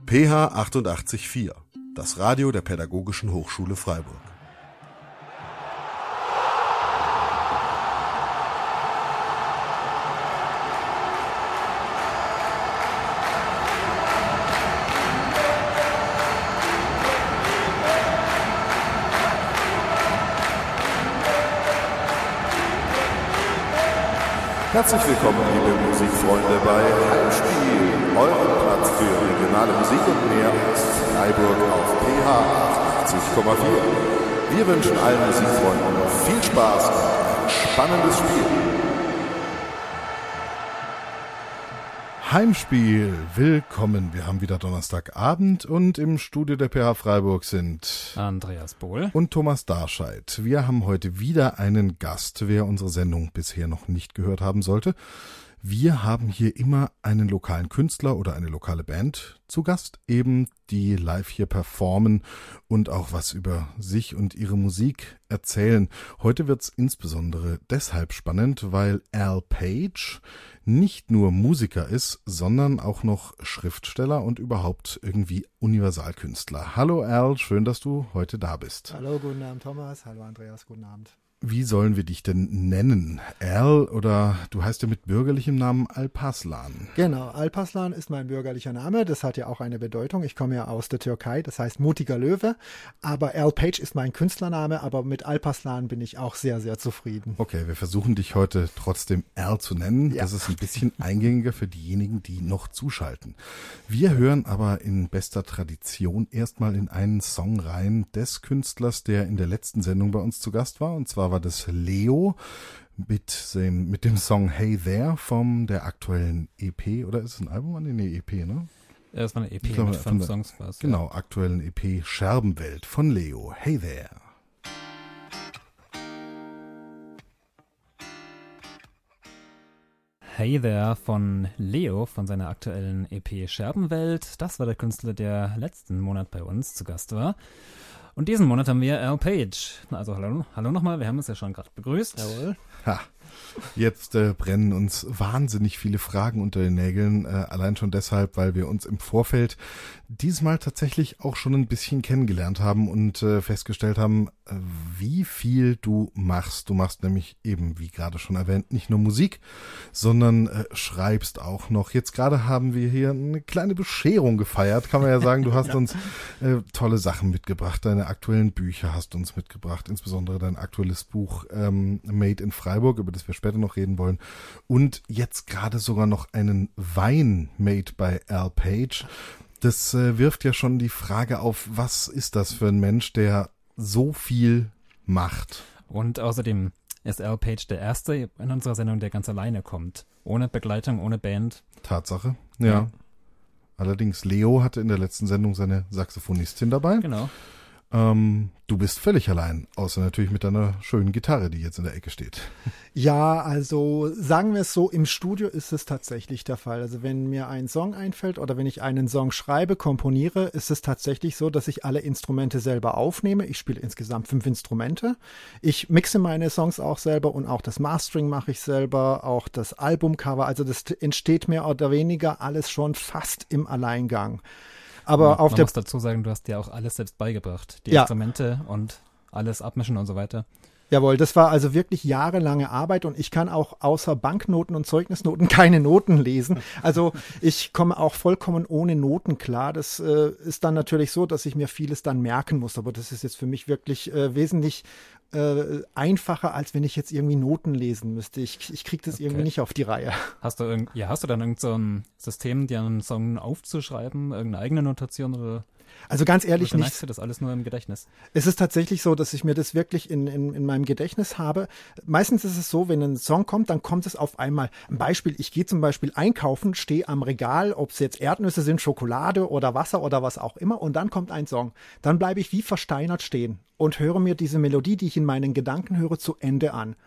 PH 88.4, das Radio der Pädagogischen Hochschule Freiburg. Herzlich willkommen, liebe Musikfreunde, bei Heimspiel, eurem Platz für regionale Musik und mehr aus Freiburg auf PH 88.4. Wir wünschen allen Musikfreunden viel Spaß und ein spannendes Spiel. Heimspiel, willkommen. Wir haben wieder Donnerstagabend und im Studio der PH Freiburg sind Andreas Bohl und Thomas Darscheid. Wir haben heute wieder einen Gast, wer unsere Sendung bisher noch nicht gehört haben sollte. Wir haben hier immer einen lokalen Künstler oder eine lokale Band zu Gast, eben die live hier performen und auch was über sich und ihre Musik erzählen. Heute wird's insbesondere deshalb spannend, weil Al Page nicht nur Musiker ist, sondern auch noch Schriftsteller und überhaupt irgendwie Universalkünstler. Hallo Al, schön, dass du heute da bist. Hallo, guten Abend Thomas. Hallo Andreas, guten Abend. Wie sollen wir dich denn nennen? Al oder du heißt ja mit bürgerlichem Namen Alparslan. Genau, Alparslan ist mein bürgerlicher Name. Das hat ja auch eine Bedeutung. Ich komme ja aus der Türkei, das heißt mutiger Löwe. Aber Al Page ist mein Künstlername, aber mit Alparslan bin ich auch sehr, sehr zufrieden. Okay, wir versuchen dich heute trotzdem Al zu nennen. Ja. Das ist ein bisschen eingängiger für diejenigen, die noch zuschalten. Wir hören aber in bester Tradition erstmal in einen Song rein des Künstlers, der in der letzten Sendung bei uns zu Gast war. Und zwar war das Leo mit dem Song Hey There von der aktuellen EP, oder ist es ein Album? Nee, EP, ne? Ja, das war eine EP Ich glaube, mit 5 Songs. Was, genau, aktuellen EP Scherbenwelt von Leo. Hey There. Hey There von Leo von seiner aktuellen EP Scherbenwelt. Das war der Künstler, der letzten Monat bei uns zu Gast war. Und diesen Monat haben wir Al Page. Also hallo nochmal, wir haben uns ja schon gerade begrüßt. Jawohl. Ha, jetzt brennen uns wahnsinnig viele Fragen unter den Nägeln, allein schon deshalb, weil wir uns im Vorfeld diesmal tatsächlich auch schon ein bisschen kennengelernt haben und festgestellt haben, wie viel du machst. Du machst nämlich eben, wie gerade schon erwähnt, nicht nur Musik, sondern schreibst auch noch. Jetzt gerade haben wir hier eine kleine Bescherung gefeiert, kann man ja sagen. Du hast uns tolle Sachen mitgebracht. Deine aktuellen Bücher hast du uns mitgebracht, insbesondere dein aktuelles Buch Made in Freiburg, über das wir später noch reden wollen. Und jetzt gerade sogar noch einen Wein made by Al Page. Das wirft ja schon die Frage auf, was ist das für ein Mensch, der so viel macht? Und außerdem ist Al Page der Erste in unserer Sendung, der ganz alleine kommt. Ohne Begleitung, ohne Band. Tatsache, ja. Allerdings, Leo hatte in der letzten Sendung seine Saxophonistin dabei. Genau. Du bist völlig allein, außer natürlich mit deiner schönen Gitarre, die jetzt in der Ecke steht. Ja, also sagen wir es so, im Studio ist es tatsächlich der Fall. Also wenn mir ein Song einfällt oder wenn ich einen Song schreibe, komponiere, ist es tatsächlich so, dass ich alle Instrumente selber aufnehme. Ich spiele insgesamt 5 Instrumente. Ich mixe meine Songs auch selber und auch das Mastering mache ich selber, auch das Albumcover. Also das entsteht mehr oder weniger alles schon fast im Alleingang. Aber Man muss dazu sagen, du hast dir auch alles selbst beigebracht. Die Instrumente und alles abmischen und so weiter. Jawohl, das war also wirklich jahrelange Arbeit und ich kann auch außer Banknoten und Zeugnisnoten keine Noten lesen. Also ich komme auch vollkommen ohne Noten klar. Das ist dann natürlich so, dass ich mir vieles dann merken muss. Aber das ist jetzt für mich wirklich wesentlich einfacher, als wenn ich jetzt irgendwie Noten lesen müsste. Ich kriege das irgendwie nicht auf die Reihe. Hast du dann irgend so ein System, dir einen Song aufzuschreiben, irgendeine eigene Notation oder? Also ganz ehrlich nicht. nicht. Du das alles nur im Gedächtnis? Es ist tatsächlich so, dass ich mir das wirklich in meinem Gedächtnis habe. Meistens ist es so, wenn ein Song kommt, dann kommt es auf einmal. Ein Beispiel, ich gehe zum Beispiel einkaufen, stehe am Regal, ob es jetzt Erdnüsse sind, Schokolade oder Wasser oder was auch immer und dann kommt ein Song. Dann bleibe ich wie versteinert stehen und höre mir diese Melodie, die ich in meinen Gedanken höre, zu Ende an.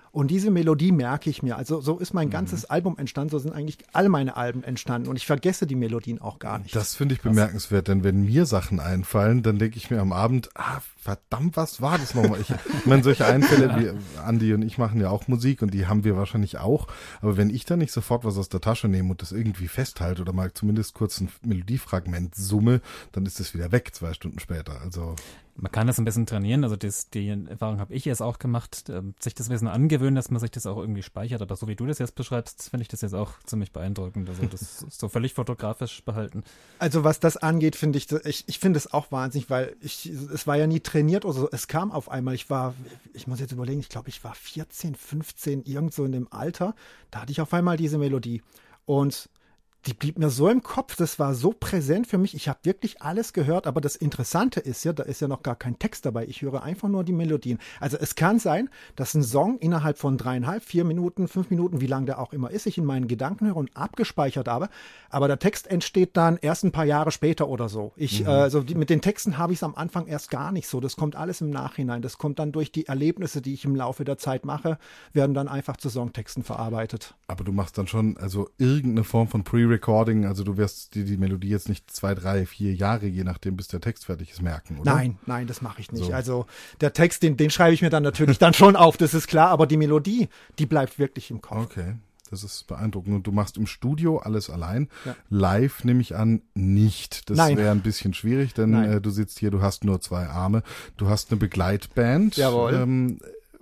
Und diese Melodie merke ich mir. Also so ist mein ganzes Album entstanden, so sind eigentlich alle meine Alben entstanden und ich vergesse die Melodien auch gar nicht. Das finde ich bemerkenswert, denn wenn mir Sachen einfallen, dann denke ich mir am Abend, verdammt, was war das nochmal? Ich meine, solche Einfälle wie Andi und ich machen ja auch Musik und die haben wir wahrscheinlich auch, aber wenn ich dann nicht sofort was aus der Tasche nehme und das irgendwie festhalte oder mal zumindest kurz ein Melodiefragment summe, dann ist es wieder weg 2 Stunden später. Also man kann das ein bisschen trainieren, also die Erfahrung habe ich jetzt auch gemacht, sich das ein bisschen angewöhnen, dass man sich das auch irgendwie speichert, aber so wie du das jetzt beschreibst, finde ich das jetzt auch ziemlich beeindruckend, also das so völlig fotografisch behalten. Also was das angeht, finde ich finde es auch wahnsinnig, weil es war ja nie trainiert oder so, es kam auf einmal, ich muss jetzt überlegen, ich glaube, ich war 14, 15, irgend so in dem Alter, da hatte ich auf einmal diese Melodie und die blieb mir so im Kopf, das war so präsent für mich. Ich habe wirklich alles gehört, aber das Interessante ist ja, da ist ja noch gar kein Text dabei. Ich höre einfach nur die Melodien. Also es kann sein, dass ein Song innerhalb von 3,5, 4 Minuten, 5 Minuten, wie lang der auch immer ist, ich in meinen Gedanken höre und abgespeichert habe. Aber der Text entsteht dann erst ein paar Jahre später oder so. Mit den Texten habe ich es am Anfang erst gar nicht so. Das kommt alles im Nachhinein. Das kommt dann durch die Erlebnisse, die ich im Laufe der Zeit mache, werden dann einfach zu Songtexten verarbeitet. Aber du machst dann schon also irgendeine Form von Pre-Recording, also du wirst dir die Melodie jetzt nicht 2, 3, 4 Jahre, je nachdem, bis der Text fertig ist, merken, oder? Nein, das mache ich nicht. So. Also der Text, den schreibe ich mir dann natürlich dann schon auf, das ist klar, aber die Melodie, die bleibt wirklich im Kopf. Okay, das ist beeindruckend. Und du machst im Studio alles allein. Ja. Live nehme ich an, nicht. Das wäre ein bisschen schwierig, denn du sitzt hier, du hast nur 2 Arme, du hast eine Begleitband. Jawohl.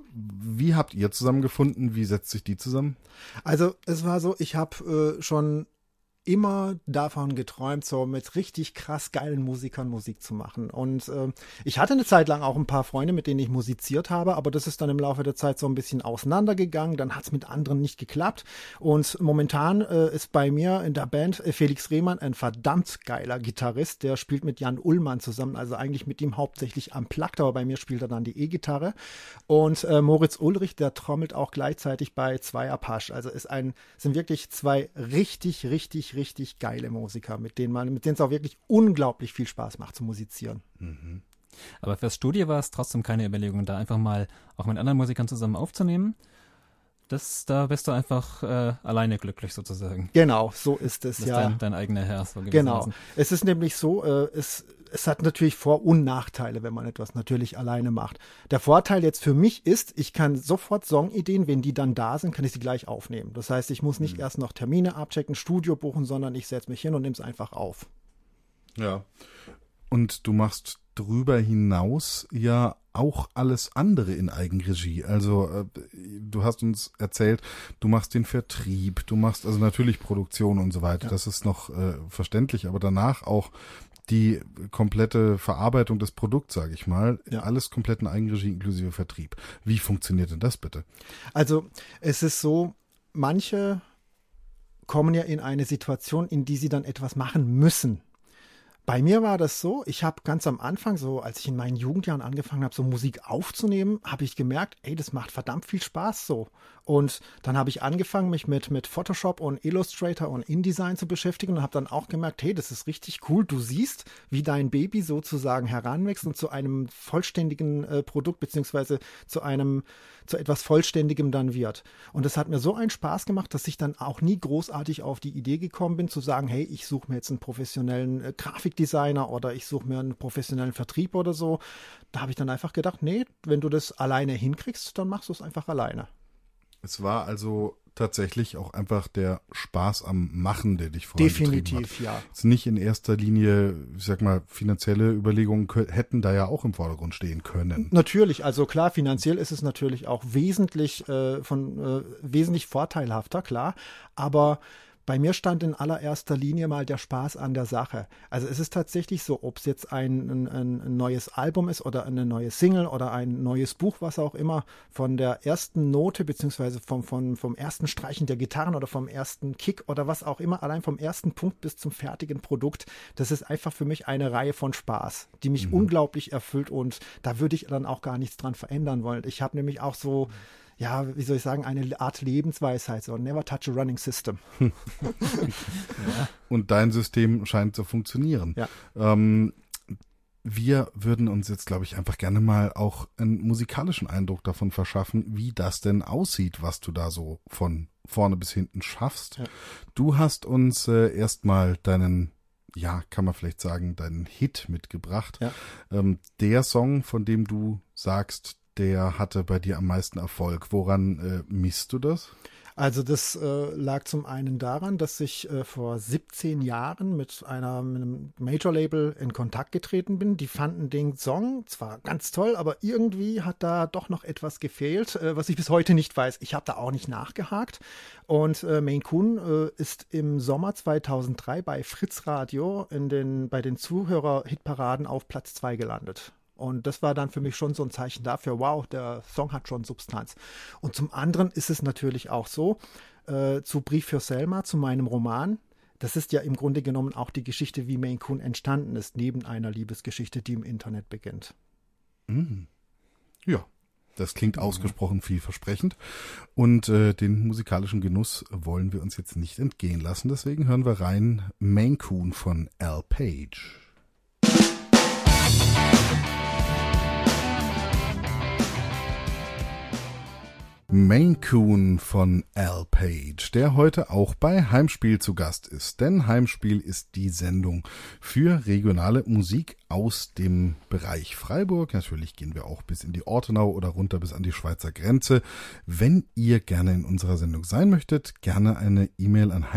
Wie habt ihr zusammengefunden? Wie setzt sich die zusammen? Also es war so, ich habe schon immer davon geträumt, so mit richtig krass geilen Musikern Musik zu machen. Und ich hatte eine Zeit lang auch ein paar Freunde, mit denen ich musiziert habe, aber das ist dann im Laufe der Zeit so ein bisschen auseinandergegangen. Dann hat es mit anderen nicht geklappt. Und momentan ist bei mir in der Band Felix Rehmann ein verdammt geiler Gitarrist. Der spielt mit Jan Ullmann zusammen, also eigentlich mit ihm hauptsächlich am Plakt, aber bei mir spielt er dann die E-Gitarre. Und Moritz Ulrich, der trommelt auch gleichzeitig bei Zweierpasch. Also sind wirklich 2 richtig geile Musiker, mit denen es auch wirklich unglaublich viel Spaß macht zu musizieren. Mhm. Aber fürs Studio war es trotzdem keine Überlegung, da einfach mal auch mit anderen Musikern zusammen aufzunehmen. Da bist du einfach alleine glücklich sozusagen. Genau, so ist es, das ja. Dein eigener Herr. So genau. Es ist nämlich so, es hat natürlich Vor- und Nachteile, wenn man etwas natürlich alleine macht. Der Vorteil jetzt für mich ist, ich kann sofort Songideen, wenn die dann da sind, kann ich sie gleich aufnehmen. Das heißt, ich muss nicht erst noch Termine abchecken, Studio buchen, sondern ich setze mich hin und nehme es einfach auf. Ja. Und du machst drüber hinaus ja auch alles andere in Eigenregie. Also du hast uns erzählt, du machst den Vertrieb, du machst also natürlich Produktion und so weiter. Ja. Das ist noch verständlich, aber danach auch die komplette Verarbeitung des Produkts, sage ich mal, alles komplett in Eigenregie inklusive Vertrieb. Wie funktioniert denn das bitte? Also es ist so, manche kommen ja in eine Situation, in die sie dann etwas machen müssen. Bei mir war das so, ich habe ganz am Anfang, so als ich in meinen Jugendjahren angefangen habe, so Musik aufzunehmen, habe ich gemerkt, das macht verdammt viel Spaß so. Und dann habe ich angefangen, mich mit Photoshop und Illustrator und InDesign zu beschäftigen und habe dann auch gemerkt, das ist richtig cool. Du siehst, wie dein Baby sozusagen heranwächst und zu einem vollständigen Produkt beziehungsweise zu etwas Vollständigem dann wird. Und das hat mir so einen Spaß gemacht, dass ich dann auch nie großartig auf die Idee gekommen bin, zu sagen, ich suche mir jetzt einen professionellen Grafikdesigner oder ich suche mir einen professionellen Vertrieb oder so. Da habe ich dann einfach gedacht, wenn du das alleine hinkriegst, dann machst du es einfach alleine. Es war also tatsächlich auch einfach der Spaß am Machen, der dich vorangetrieben hat. Definitiv, ja. Jetzt nicht in erster Linie, ich sag mal, finanzielle Überlegungen hätten da ja auch im Vordergrund stehen können. Natürlich, also klar, finanziell ist es natürlich auch wesentlich vorteilhafter, klar, aber bei mir stand in allererster Linie mal der Spaß an der Sache. Also es ist tatsächlich so, ob es jetzt ein neues Album ist oder eine neue Single oder ein neues Buch, was auch immer, von der ersten Note beziehungsweise vom ersten Streichen der Gitarren oder vom ersten Kick oder was auch immer, allein vom ersten Punkt bis zum fertigen Produkt, das ist einfach für mich eine Reihe von Spaß, die mich unglaublich erfüllt und da würde ich dann auch gar nichts dran verändern wollen. Ich habe nämlich auch so wie soll ich sagen, eine Art Lebensweisheit, so never touch a running system. Und dein System scheint zu funktionieren. Ja. wir würden uns jetzt, glaube ich, einfach gerne mal auch einen musikalischen Eindruck davon verschaffen, wie das denn aussieht, was du da so von vorne bis hinten schaffst. Ja. Du hast uns erstmal deinen, ja, kann man vielleicht sagen, deinen Hit mitgebracht. Ja. Der Song, von dem du sagst, der hatte bei dir am meisten Erfolg. Woran misst du das? Also das lag zum einen daran, dass ich vor 17 Jahren mit einem Major-Label in Kontakt getreten bin. Die fanden den Song zwar ganz toll, aber irgendwie hat da doch noch etwas gefehlt, was ich bis heute nicht weiß. Ich habe da auch nicht nachgehakt. Und Maine Coon ist im Sommer 2003 bei Fritz Radio bei den Zuhörer-Hitparaden auf Platz 2 gelandet. Und das war dann für mich schon so ein Zeichen dafür, wow, der Song hat schon Substanz. Und zum anderen ist es natürlich auch so, zu Brief für Selma, zu meinem Roman, das ist ja im Grunde genommen auch die Geschichte, wie Maine Coon entstanden ist, neben einer Liebesgeschichte, die im Internet beginnt. Ja, das klingt ausgesprochen vielversprechend. Und den musikalischen Genuss wollen wir uns jetzt nicht entgehen lassen. Deswegen hören wir rein Maine Coon von Al Page. Maine Coon von Al Page, der heute auch bei Heimspiel zu Gast ist. Denn Heimspiel ist die Sendung für regionale Musik aus dem Bereich Freiburg. Natürlich gehen wir auch bis in die Ortenau oder runter bis an die Schweizer Grenze. Wenn ihr gerne in unserer Sendung sein möchtet, gerne eine E-Mail an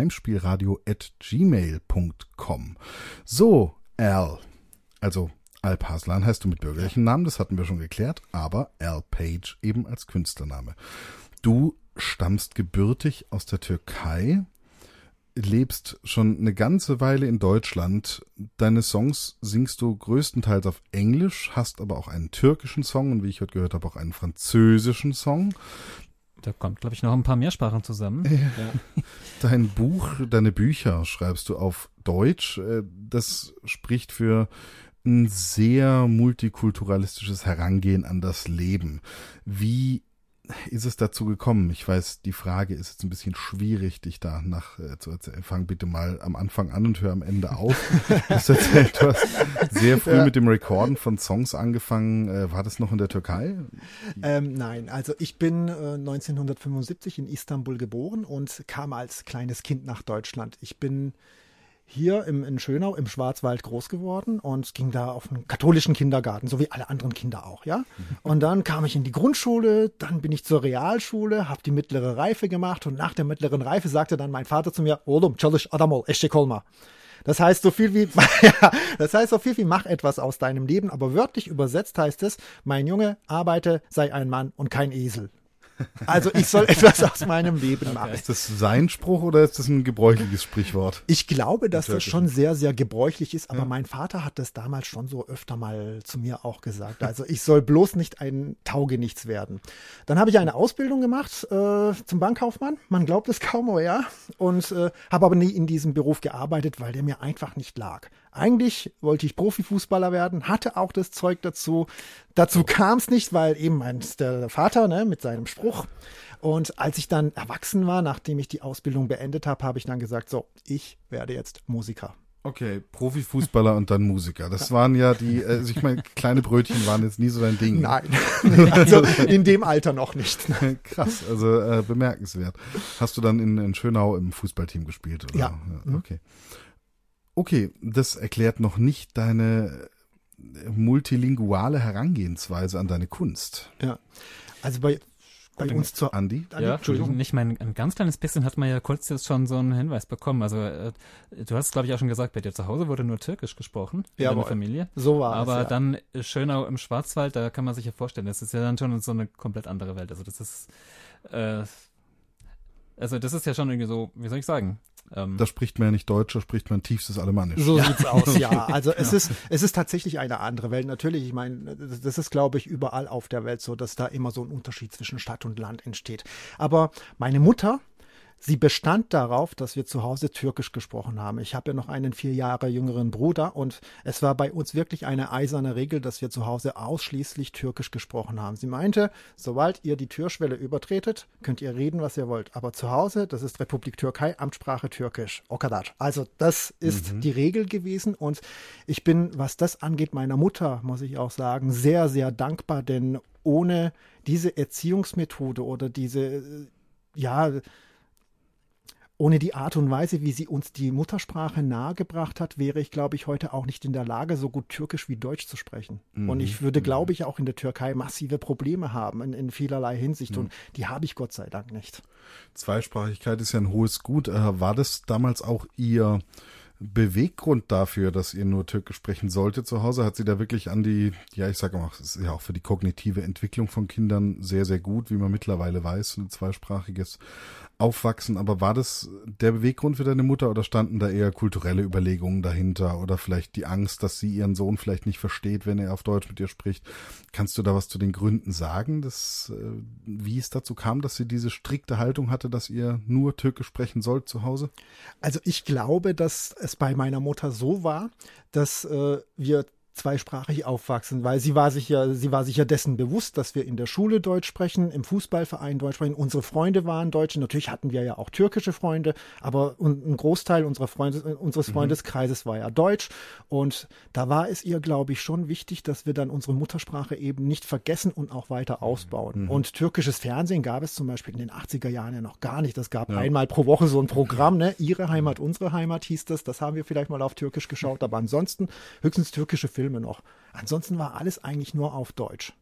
heimspielradio@gmail.com. So, Al, also Alp Arslan heißt du mit bürgerlichen Namen, das hatten wir schon geklärt, aber Al Page eben als Künstlername. Du stammst gebürtig aus der Türkei, lebst schon eine ganze Weile in Deutschland. Deine Songs singst du größtenteils auf Englisch, hast aber auch einen türkischen Song und wie ich heute gehört habe, auch einen französischen Song. Da kommt, glaube ich, noch ein paar mehr Sprachen zusammen. Ja. Deine Bücher schreibst du auf Deutsch. Das spricht für ein sehr multikulturalistisches Herangehen an das Leben. Wie ist es dazu gekommen? Ich weiß, die Frage ist jetzt ein bisschen schwierig, dich da zu erzählen. Fang bitte mal am Anfang an und hör am Ende auf. Du hast erzählt, du hast sehr früh mit dem Recorden von Songs angefangen. War das noch in der Türkei? Nein, also ich bin 1975 in Istanbul geboren und kam als kleines Kind nach Deutschland. Ich bin hier in Schönau im Schwarzwald groß geworden und ging da auf einen katholischen Kindergarten, so wie alle anderen Kinder auch, ja. Und dann kam ich in die Grundschule, dann bin ich zur Realschule, habe die mittlere Reife gemacht und nach der mittleren Reife sagte dann mein Vater zu mir, Oğlum, çalış adam ol, eşek olma. Das heißt so viel wie mach etwas aus deinem Leben, aber wörtlich übersetzt heißt es, mein Junge, arbeite, sei ein Mann und kein Esel. Also ich soll etwas aus meinem Leben machen. Ist das sein Spruch oder ist das ein gebräuchliches Sprichwort? Ich glaube, dass das schon sehr, sehr gebräuchlich ist, aber mein Vater hat das damals schon so öfter mal zu mir auch gesagt. Also ich soll bloß nicht ein Taugenichts werden. Dann habe ich eine Ausbildung gemacht zum Bankkaufmann. Man glaubt es kaum, aber ja. Und habe aber nie in diesem Beruf gearbeitet, weil der mir einfach nicht lag. Eigentlich wollte ich Profifußballer werden, hatte auch das Zeug dazu. Dazu kam es nicht, weil eben der Vater mit seinem Spruch. Und als ich dann erwachsen war, nachdem ich die Ausbildung beendet habe, habe ich dann gesagt, so, ich werde jetzt Musiker. Okay, Profifußballer und dann Musiker. Das waren ja also ich meine, kleine Brötchen waren jetzt nie so dein Ding. Nein, also in dem Alter noch nicht. Krass, also bemerkenswert. Hast du dann in Schönau im Fußballteam gespielt? Oder? Ja. Okay. Okay, das erklärt noch nicht deine multilinguale Herangehensweise an deine Kunst. Ja, also bei uns zur Andi? Ja, Entschuldigung. Ein ganz kleines bisschen hat man ja kurz jetzt schon so einen Hinweis bekommen. Also du hast, glaube ich, auch schon gesagt, bei dir zu Hause wurde nur Türkisch gesprochen in deiner Familie. So war es. Aber dann Schönau im Schwarzwald, da kann man sich ja vorstellen, das ist ja dann schon so eine komplett andere Welt. Also das ist ja schon irgendwie so, wie soll ich sagen? Da spricht man ja nicht Deutsch, da spricht man tiefstes Alemannisch. So sieht's aus, ja. Also es ist tatsächlich eine andere Welt. Natürlich, ich meine, das ist, glaube ich, überall auf der Welt so, dass da immer so ein Unterschied zwischen Stadt und Land entsteht. Aber meine Mutter, sie bestand darauf, dass wir zu Hause Türkisch gesprochen haben. Ich habe ja noch einen 4 Jahre jüngeren Bruder und es war bei uns wirklich eine eiserne Regel, dass wir zu Hause ausschließlich Türkisch gesprochen haben. Sie meinte, sobald ihr die Türschwelle übertretet, könnt ihr reden, was ihr wollt. Aber zu Hause, das ist Republik Türkei, Amtssprache Türkisch. O kadar. Also das ist die Regel gewesen und ich bin, was das angeht, meiner Mutter, muss ich auch sagen, sehr, sehr dankbar, denn ohne diese Erziehungsmethode oder ohne die Art und Weise, wie sie uns die Muttersprache nahegebracht hat, wäre ich, glaube ich, heute auch nicht in der Lage, so gut Türkisch wie Deutsch zu sprechen. Und ich würde, glaube ich, auch in der Türkei massive Probleme haben in vielerlei Hinsicht. Und die habe ich Gott sei Dank nicht. Zweisprachigkeit ist ja ein hohes Gut. War das damals auch Ihr Beweggrund dafür, dass ihr nur Türkisch sprechen solltet zu Hause? Hat sie da wirklich an die, ich sage mal, es ist ja auch für die kognitive Entwicklung von Kindern sehr, sehr gut, wie man mittlerweile weiß, ein zweisprachiges Aufwachsen. Aber war das der Beweggrund für deine Mutter oder standen da eher kulturelle Überlegungen dahinter oder vielleicht die Angst, dass sie ihren Sohn vielleicht nicht versteht, wenn er auf Deutsch mit ihr spricht? Kannst du da was zu den Gründen sagen, wie es dazu kam, dass sie diese strikte Haltung hatte, dass ihr nur Türkisch sprechen sollt zu Hause? Also ich glaube, dass es bei meiner Mutter so war, dass wir zweisprachig aufwachsen, weil sie war sich ja dessen bewusst, dass wir in der Schule Deutsch sprechen, im Fußballverein Deutsch sprechen. Unsere Freunde waren Deutsche. Natürlich hatten wir ja auch türkische Freunde, aber ein Großteil unseres Freundeskreises war ja Deutsch. Und da war es ihr, glaube ich, schon wichtig, dass wir dann unsere Muttersprache eben nicht vergessen und auch weiter ausbauen. Und türkisches Fernsehen gab es zum Beispiel in den 80er Jahren ja noch gar nicht. Das gab einmal pro Woche so ein Programm, ne? Ihre Heimat, unsere Heimat hieß das. Das haben wir vielleicht mal auf Türkisch geschaut, aber ansonsten höchstens türkische Filme noch. Ansonsten war alles eigentlich nur auf Deutsch.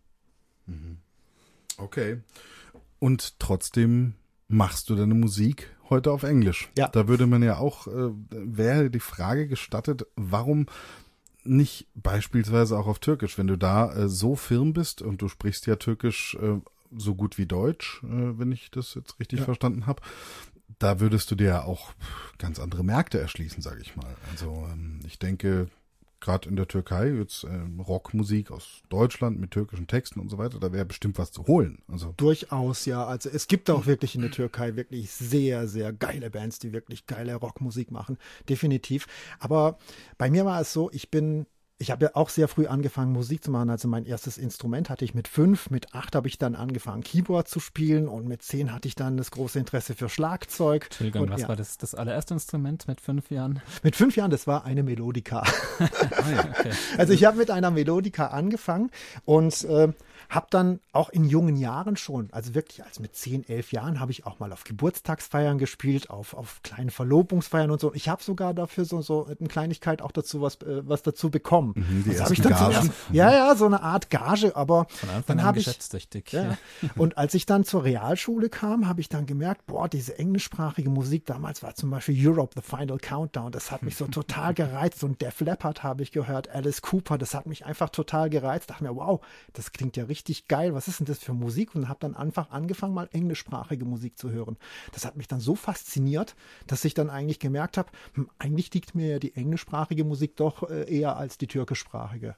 Okay. Und trotzdem machst du deine Musik heute auf Englisch. Ja. Da würde man ja auch, wäre die Frage gestattet, warum nicht beispielsweise auch auf Türkisch, wenn du da so firm bist und du sprichst ja Türkisch so gut wie Deutsch, wenn ich das jetzt richtig verstanden habe. Da würdest du dir ja auch ganz andere Märkte erschließen, sage ich mal. Also ich denke, gerade in der Türkei, jetzt Rockmusik aus Deutschland mit türkischen Texten und so weiter, da wäre bestimmt was zu holen. Also durchaus, ja. Also es gibt auch wirklich in der Türkei wirklich sehr, sehr geile Bands, die wirklich geile Rockmusik machen. Definitiv. Aber bei mir war es so, ich habe ja auch sehr früh angefangen, Musik zu machen. Also mein erstes Instrument hatte ich mit 5, mit 8 habe ich dann angefangen, Keyboard zu spielen und mit 10 hatte ich dann das große Interesse für Schlagzeug. Entschuldigung, und, was war das allererste Instrument mit 5 Jahren? Mit 5 Jahren, das war eine Melodica. Okay. Also ich habe mit einer Melodica angefangen und habe dann auch in jungen Jahren schon, also wirklich als mit 10, 11 Jahren, habe ich auch mal auf Geburtstagsfeiern gespielt, auf kleinen Verlobungsfeiern und so. Ich habe sogar dafür so eine Kleinigkeit auch dazu was dazu bekommen. Die das habe ich ersten dann Gagen. ja, so eine Art Gage, aber Von Anfang dann an habe ich geschäftstüchtig. ja. Und als ich dann zur Realschule kam, habe ich dann gemerkt, diese englischsprachige Musik, damals war zum Beispiel Europe, The Final Countdown, das hat mich so total gereizt und Def Leppard habe ich gehört, Alice Cooper, das hat mich einfach total gereizt. Dachte mir, wow, das klingt ja richtig geil, was ist denn das für Musik? Und habe dann einfach angefangen, mal englischsprachige Musik zu hören. Das hat mich dann so fasziniert, dass ich dann eigentlich gemerkt habe, eigentlich liegt mir ja die englischsprachige Musik doch eher als die türkischsprachige.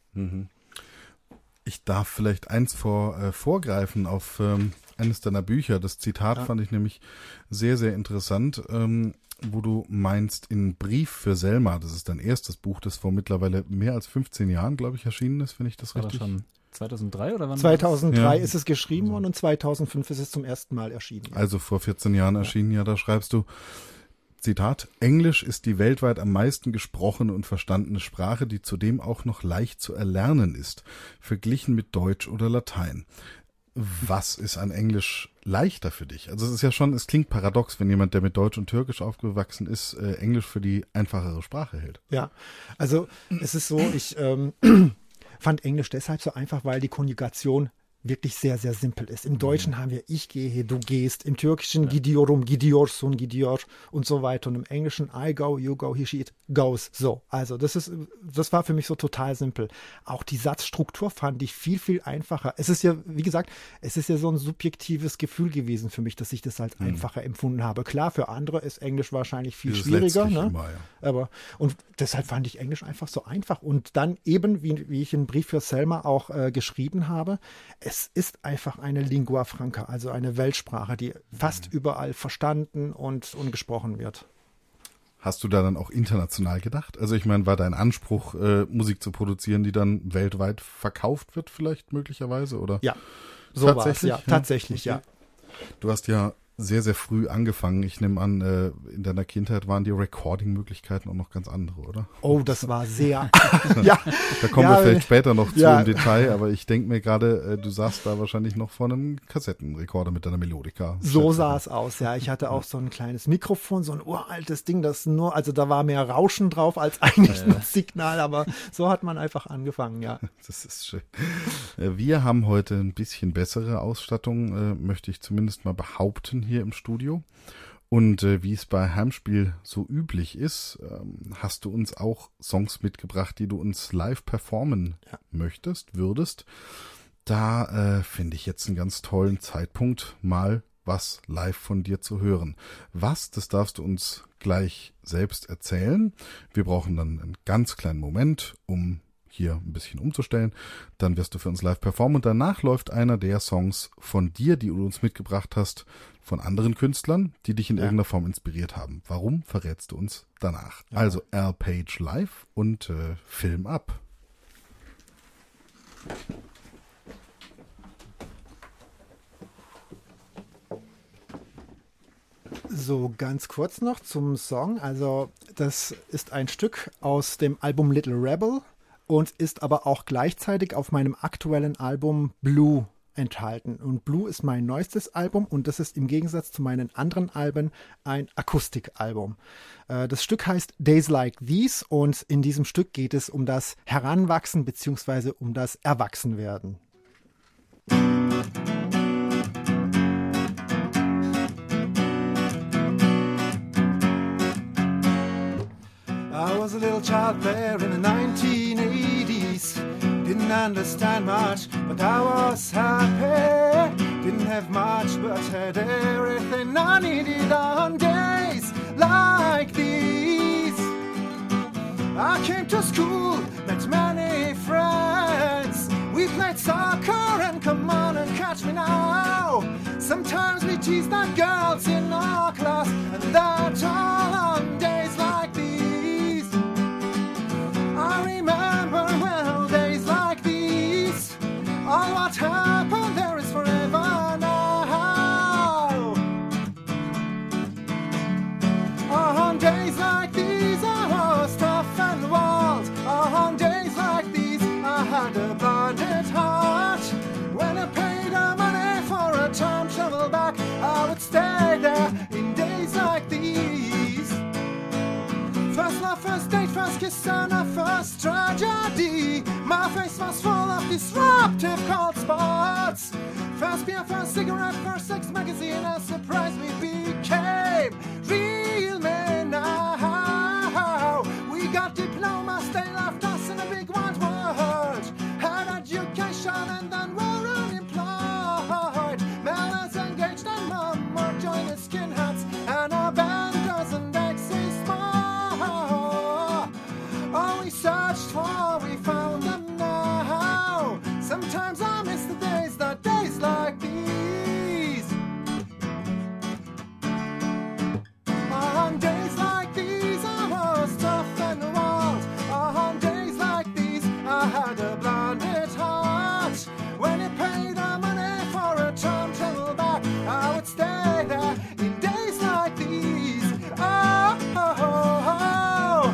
Ich darf vielleicht eins vorgreifen auf eines deiner Bücher. Das Zitat fand ich nämlich sehr, sehr interessant, wo du meinst, in Brief für Selma, das ist dein erstes Buch, das vor mittlerweile mehr als 15 Jahren, glaube ich, erschienen ist, wenn ich das War richtig... das schon 2003 oder wann? 2003 ist es geschrieben worden und 2005 ist es zum ersten Mal erschienen. Also vor 14 Jahren erschienen, da schreibst du, Zitat, Englisch ist die weltweit am meisten gesprochene und verstandene Sprache, die zudem auch noch leicht zu erlernen ist, verglichen mit Deutsch oder Latein. Was ist an Englisch leichter für dich? Also es ist ja schon, es klingt paradox, wenn jemand, der mit Deutsch und Türkisch aufgewachsen ist, Englisch für die einfachere Sprache hält. Ja, also es ist so, ich fand Englisch deshalb so einfach, weil die Konjugation wirklich sehr, sehr simpel ist. Im Deutschen haben wir ich gehe, du gehst. Im Türkischen gidiyorum, gidiyorsun, gidiyor und so weiter. Und im Englischen I go, you go, he, she, it goes. So, also das war für mich so total simpel. Auch die Satzstruktur fand ich viel, viel einfacher. Es ist ja, wie gesagt, es ist ja so ein subjektives Gefühl gewesen für mich, dass ich das als einfacher empfunden habe. Klar, für andere ist Englisch wahrscheinlich viel schwieriger. Ne? Immer, ja. Und deshalb fand ich Englisch einfach so einfach. Und dann eben, wie ich einen Brief für Selma auch geschrieben habe, es ist einfach eine Lingua franca, also eine Weltsprache, die fast überall verstanden und gesprochen wird. Hast du da dann auch international gedacht? Also ich meine, war dein Anspruch, Musik zu produzieren, die dann weltweit verkauft wird vielleicht möglicherweise, oder? Ja, so war es, ja, tatsächlich, ja. Du hast ja sehr, sehr früh angefangen. Ich nehme an, in deiner Kindheit waren die Recording-Möglichkeiten auch noch ganz andere, oder? Oh, das war sehr, ja. Da kommen wir vielleicht später noch zu im Detail, aber ich denke mir gerade, du saßt da wahrscheinlich noch vor einem Kassettenrekorder mit deiner Melodika. So sah es aus, ja. Ich hatte auch so ein kleines Mikrofon, so ein uraltes Ding, also da war mehr Rauschen drauf als eigentlich ein Signal, aber so hat man einfach angefangen, ja. Das ist schön. Wir haben heute ein bisschen bessere Ausstattung, möchte ich zumindest mal behaupten, hier im Studio. Und wie es bei Heimspiel so üblich ist, hast du uns auch Songs mitgebracht, die du uns live performen würdest. Da finde ich jetzt einen ganz tollen Zeitpunkt, mal was live von dir zu hören. Was, das darfst du uns gleich selbst erzählen. Wir brauchen dann einen ganz kleinen Moment, um hier ein bisschen umzustellen. Dann wirst du für uns live performen und danach läuft einer der Songs von dir, die du uns mitgebracht hast, von anderen Künstlern, die dich in irgendeiner Form inspiriert haben. Warum, verrätst du uns danach. Ja. Also Al Page live und Film ab. So, ganz kurz noch zum Song. Also das ist ein Stück aus dem Album Little Rebel und ist aber auch gleichzeitig auf meinem aktuellen Album Blue enthalten. Und Blue ist mein neuestes Album und das ist im Gegensatz zu meinen anderen Alben ein Akustikalbum. Das Stück heißt Days Like These und in diesem Stück geht es um das Heranwachsen bzw. um das Erwachsenwerden. I was a little child there in the 1980s. Didn't understand much, but I was happy. Didn't have much, but had everything I needed on days like these. I came to school, met many friends. We played soccer and come on and catch me now. Sometimes we teased the girls in our class, and that all on days like these. I remember well days like these. All what happened there is forever now. On days like these I was tough and wild. On days like these I had a blinded heart. When I paid the money for a time travel back, I would stay there in days like these. First love, first date, first kiss and a first tragedy. My face was full of disruptive cold spots. First beer, first cigarette, first sex magazine. A surprise we became real men now. We got diplomas, they left us in a big wide world. Had education and then were unemployed. Mel is engaged and mom are joining skinheads. And our band doesn't exist more. All we searched for, we found them now. Sometimes I miss the days like these. On days like these I was tough and wild. On days like these I had a blinded heart. When it paid the money for a time travel back, I would stay there in days like these. Oh, oh, oh, oh.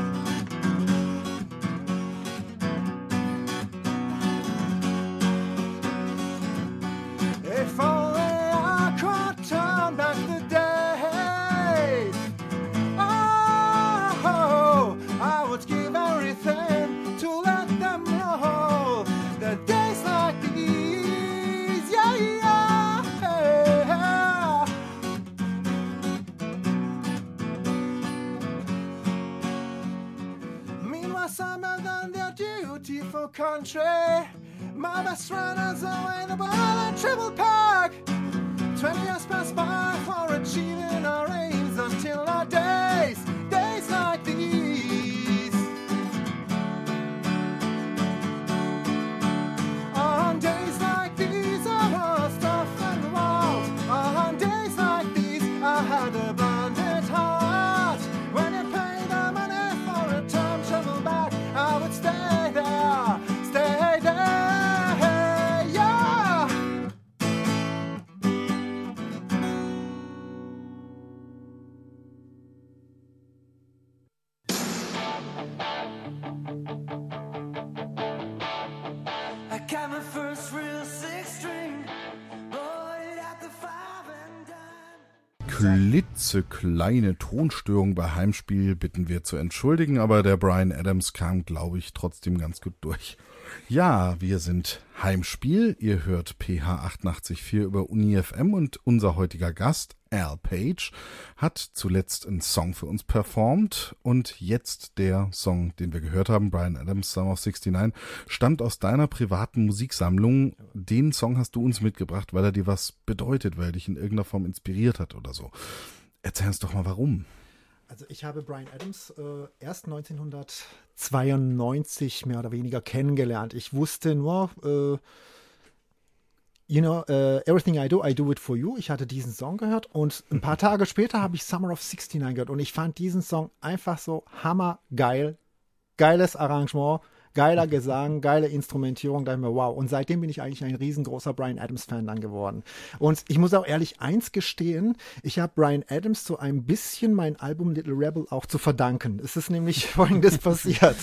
If only I could turn back the days. Oh, I would give everything to let them know that days like these, yeah, yeah. Meanwhile, some have done their duty for country. My best friend is away in the ball and triple pack. 20 years pass by for achieving our aims until our days like these. On days like these klitzekleine Tonstörung bei Heimspiel bitten wir zu entschuldigen, aber der Bryan Adams kam, glaube ich, trotzdem ganz gut durch. Ja, wir sind Heimspiel. Ihr hört PH 88.4 über Uni FM und unser heutiger Gast, Al Page, hat zuletzt einen Song für uns performt und jetzt der Song, den wir gehört haben, Bryan Adams, Summer of '69, stammt aus deiner privaten Musiksammlung. Den Song hast du uns mitgebracht, weil er dir was bedeutet, weil er dich in irgendeiner Form inspiriert hat oder so. Erzähl uns doch mal, warum. Also ich habe Bryan Adams erst 1992 mehr oder weniger kennengelernt. Ich wusste nur, Everything I Do It For You. Ich hatte diesen Song gehört und ein paar Tage später habe ich Summer of '69 gehört und ich fand diesen Song einfach so hammergeil. Geiles Arrangement, geiler Gesang, geile Instrumentierung. Da dachte ich mir, wow. Und seitdem bin ich eigentlich ein riesengroßer Bryan Adams-Fan dann geworden. Und ich muss auch ehrlich eins gestehen, ich habe Bryan Adams so ein bisschen mein Album Little Rebel auch zu verdanken. Es ist nämlich Folgendes passiert.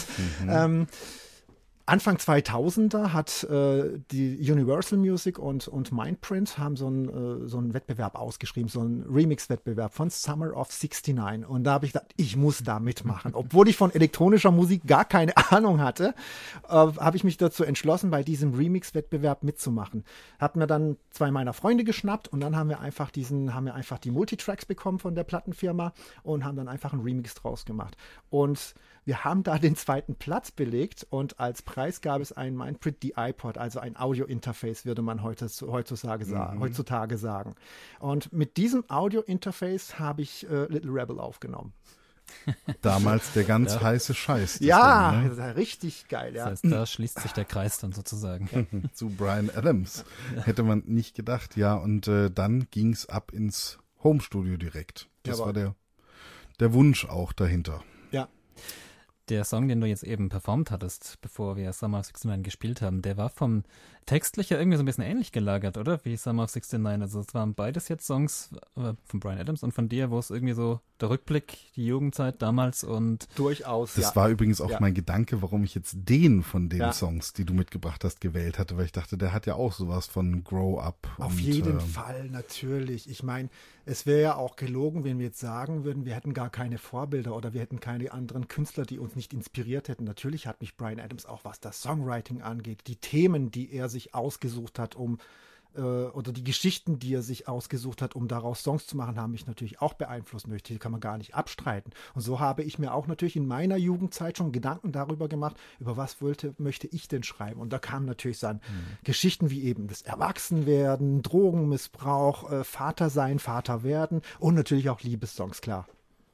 Anfang 2000er hat die Universal Music und Mindprint haben so einen Wettbewerb ausgeschrieben, so einen Remix-Wettbewerb von Summer of '69. Und da habe ich gedacht, ich muss da mitmachen. Obwohl ich von elektronischer Musik gar keine Ahnung hatte, habe ich mich dazu entschlossen, bei diesem Remix-Wettbewerb mitzumachen. Hab mir dann 2 meiner Freunde geschnappt und dann haben wir einfach die Multitracks bekommen von der Plattenfirma und haben dann einfach einen Remix draus gemacht. Und wir haben da den 2. Platz belegt und als Preis gab es ein Mindprint iPod, also ein Audio-Interface, würde man heutzutage sagen. Und mit diesem Audio-Interface habe ich Little Rebel aufgenommen. Damals der ganz heiße Scheiß. Ja, Ding, ne? Das ist richtig geil. Ja. Das heißt, da schließt sich der Kreis dann sozusagen. Zu Bryan Adams. Hätte man nicht gedacht, ja. Und dann ging es ab ins Homestudio direkt. Das war der Wunsch auch dahinter. Ja. Der Song, den du jetzt eben performt hattest, bevor wir Summer of '69 gespielt haben, der war vom textlich ja irgendwie so ein bisschen ähnlich gelagert, oder? Wie Summer of '69. Also es waren beides jetzt Songs von Bryan Adams und von dir, wo es irgendwie so der Rückblick, die Jugendzeit damals und... Durchaus, Das war übrigens auch mein Gedanke, warum ich jetzt den von den Songs, die du mitgebracht hast, gewählt hatte, weil ich dachte, der hat ja auch sowas von Grow Up. Auf jeden Fall, natürlich. Ich meine, es wäre ja auch gelogen, wenn wir jetzt sagen würden, wir hätten gar keine Vorbilder oder wir hätten keine anderen Künstler, die uns nicht inspiriert hätten. Natürlich hat mich Bryan Adams auch, was das Songwriting angeht, die Themen, die er sich ausgesucht hat, oder die Geschichten, die er sich ausgesucht hat, um daraus Songs zu machen, haben mich natürlich auch beeinflusst, die kann man gar nicht abstreiten. Und so habe ich mir auch natürlich in meiner Jugendzeit schon Gedanken darüber gemacht, über was möchte ich denn schreiben. Und da kamen natürlich dann Geschichten wie eben das Erwachsenwerden, Drogenmissbrauch, Vater sein, Vater werden und natürlich auch Liebessongs, klar.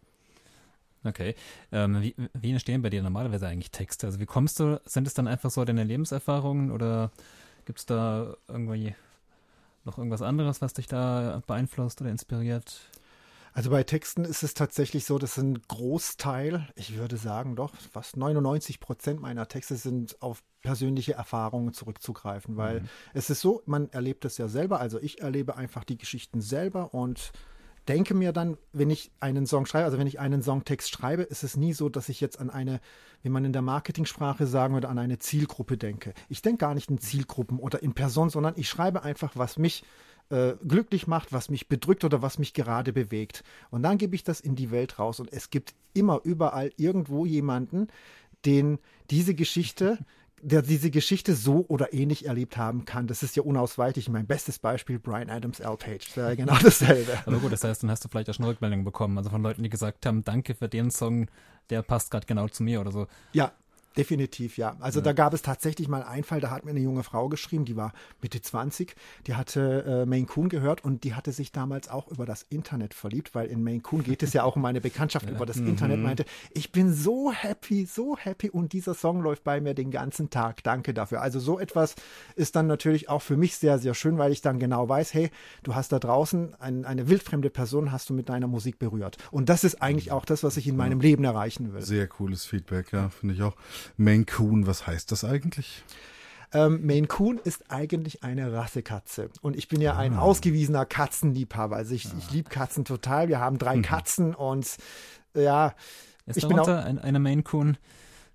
Okay. Wie entstehen bei dir normalerweise eigentlich Texte? Also wie kommst du, sind es dann einfach so deine Lebenserfahrungen oder gibt es da irgendwie noch irgendwas anderes, was dich da beeinflusst oder inspiriert? Also bei Texten ist es tatsächlich so, dass ein Großteil, ich würde sagen doch, fast 99% meiner Texte sind auf persönliche Erfahrungen zurückzugreifen, weil es ist so, man erlebt es ja selber, also ich erlebe einfach die Geschichten selber und denke mir dann, wenn ich einen Song schreibe, also wenn ich einen Songtext schreibe, ist es nie so, dass ich jetzt an eine, wie man in der Marketingsprache sagen würde, an eine Zielgruppe denke. Ich denke gar nicht in Zielgruppen oder in Personen, sondern ich schreibe einfach, was mich glücklich macht, was mich bedrückt oder was mich gerade bewegt. Und dann gebe ich das in die Welt raus. Und es gibt immer überall irgendwo jemanden, der diese Geschichte so oder ähnlich erlebt haben kann. Das ist ja unausweichlich. Mein bestes Beispiel, Bryan Adams, Al Page. Das ist genau dasselbe. Aber gut, das heißt, dann hast du vielleicht auch schon Rückmeldungen bekommen, also von Leuten, die gesagt haben, danke für den Song, der passt gerade genau zu mir oder so. Ja, definitiv, ja. Also da gab es tatsächlich mal einen Fall, da hat mir eine junge Frau geschrieben, die war Mitte 20, die hatte Maine Coon gehört und die hatte sich damals auch über das Internet verliebt, weil in Maine Coon geht es ja auch um eine Bekanntschaft über das Internet, meinte, ich bin so happy und dieser Song läuft bei mir den ganzen Tag, danke dafür. Also so etwas ist dann natürlich auch für mich sehr, sehr schön, weil ich dann genau weiß, hey, du hast da draußen eine wildfremde Person, hast du mit deiner Musik berührt. Und das ist eigentlich auch das, was ich in meinem Leben erreichen will. Sehr cooles Feedback, ja, finde ich auch. Maine Coon, was heißt das eigentlich? Maine Coon ist eigentlich eine Rassekatze. Und ich bin ja ein ausgewiesener Katzenliebhaber. Also ich liebe Katzen total. Wir haben 3 Katzen und ja. Ist darunter eine Maine Coon?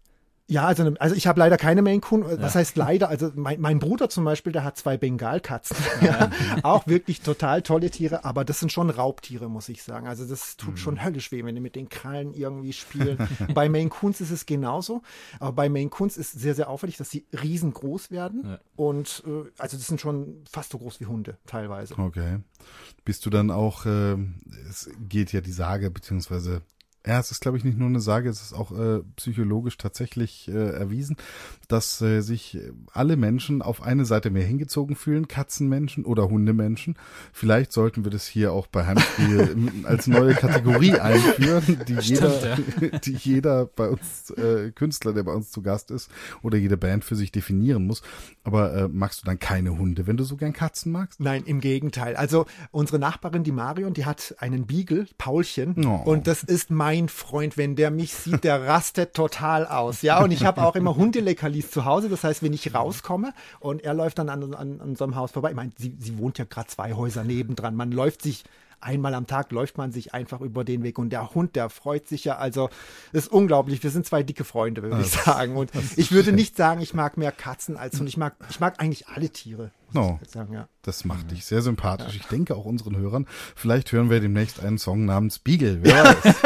Ja, also ich habe leider keine Maine Coon. Was heißt leider? Also mein Bruder zum Beispiel, der hat 2 Bengalkatzen. Ja, auch wirklich total tolle Tiere, aber das sind schon Raubtiere, muss ich sagen. Also das tut schon höllisch weh, wenn die mit den Krallen irgendwie spielen. Bei Maine Coons ist es genauso. Aber bei Maine Coons ist sehr, sehr auffällig, dass sie riesengroß werden. Ja. Und also das sind schon fast so groß wie Hunde teilweise. Okay. Bist du dann auch, es geht ja die Sage, beziehungsweise es ist, glaube ich, nicht nur eine Sage, es ist auch psychologisch tatsächlich erwiesen, dass sich alle Menschen auf eine Seite mehr hingezogen fühlen, Katzenmenschen oder Hundemenschen. Vielleicht sollten wir das hier auch bei Heimspiel als neue Kategorie einführen, die jeder bei uns Künstler, der bei uns zu Gast ist, oder jede Band für sich definieren muss. Aber magst du dann keine Hunde, wenn du so gern Katzen magst? Nein, im Gegenteil. Also unsere Nachbarin, die Marion, die hat einen Beagle, Paulchen, und das ist mein Freund, wenn der mich sieht, der rastet total aus. Ja, und ich habe auch immer Hundeleckerlis zu Hause. Das heißt, wenn ich rauskomme und er läuft dann an unserem Haus vorbei. Ich meine, sie wohnt ja gerade 2 Häuser nebendran. Man läuft sich einmal am Tag, läuft man sich einfach über den Weg. Und der Hund, der freut sich ja. Also, das ist unglaublich. Wir sind 2 dicke Freunde, würde ich sagen. Und ich würde nicht sagen, ich mag mehr Katzen als Hunde. Ich mag eigentlich alle Tiere. Sagen, ja. Das macht dich sehr sympathisch. Ja. Ich denke auch unseren Hörern. Vielleicht hören wir demnächst einen Song namens Beagle. Wer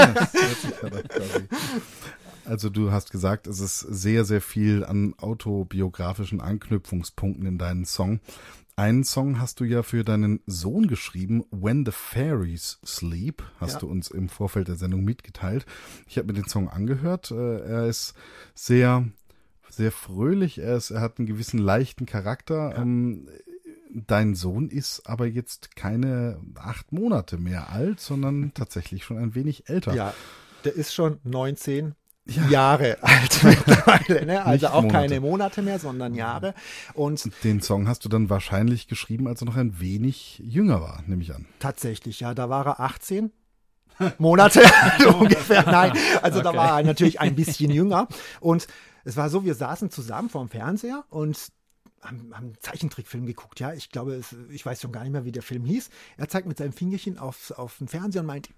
weiß. Also du hast gesagt, es ist sehr, sehr viel an autobiografischen Anknüpfungspunkten in deinen Song. Einen Song hast du ja für deinen Sohn geschrieben, When the Fairies Sleep, hast du uns im Vorfeld der Sendung mitgeteilt. Ich habe mir den Song angehört. Er ist sehr, sehr fröhlich. Er hat einen gewissen leichten Charakter. Ja. Dein Sohn ist aber jetzt keine 8 Monate mehr alt, sondern tatsächlich schon ein wenig älter. Ja, der ist schon 19 Jahre alt mittlerweile, ne? Also auch Monate. Keine Monate mehr, sondern Jahre. Und den Song hast du dann wahrscheinlich geschrieben, als er noch ein wenig jünger war, nehme ich an. Tatsächlich, ja, da war er 18 Monate ungefähr. Nein, also da war er natürlich ein bisschen jünger. Und es war so, wir saßen zusammen vorm Fernseher und haben einen Zeichentrickfilm geguckt, ja. Ich glaube, ich weiß schon gar nicht mehr, wie der Film hieß. Er zeigt mit seinem Fingerchen auf den Fernseher und meint,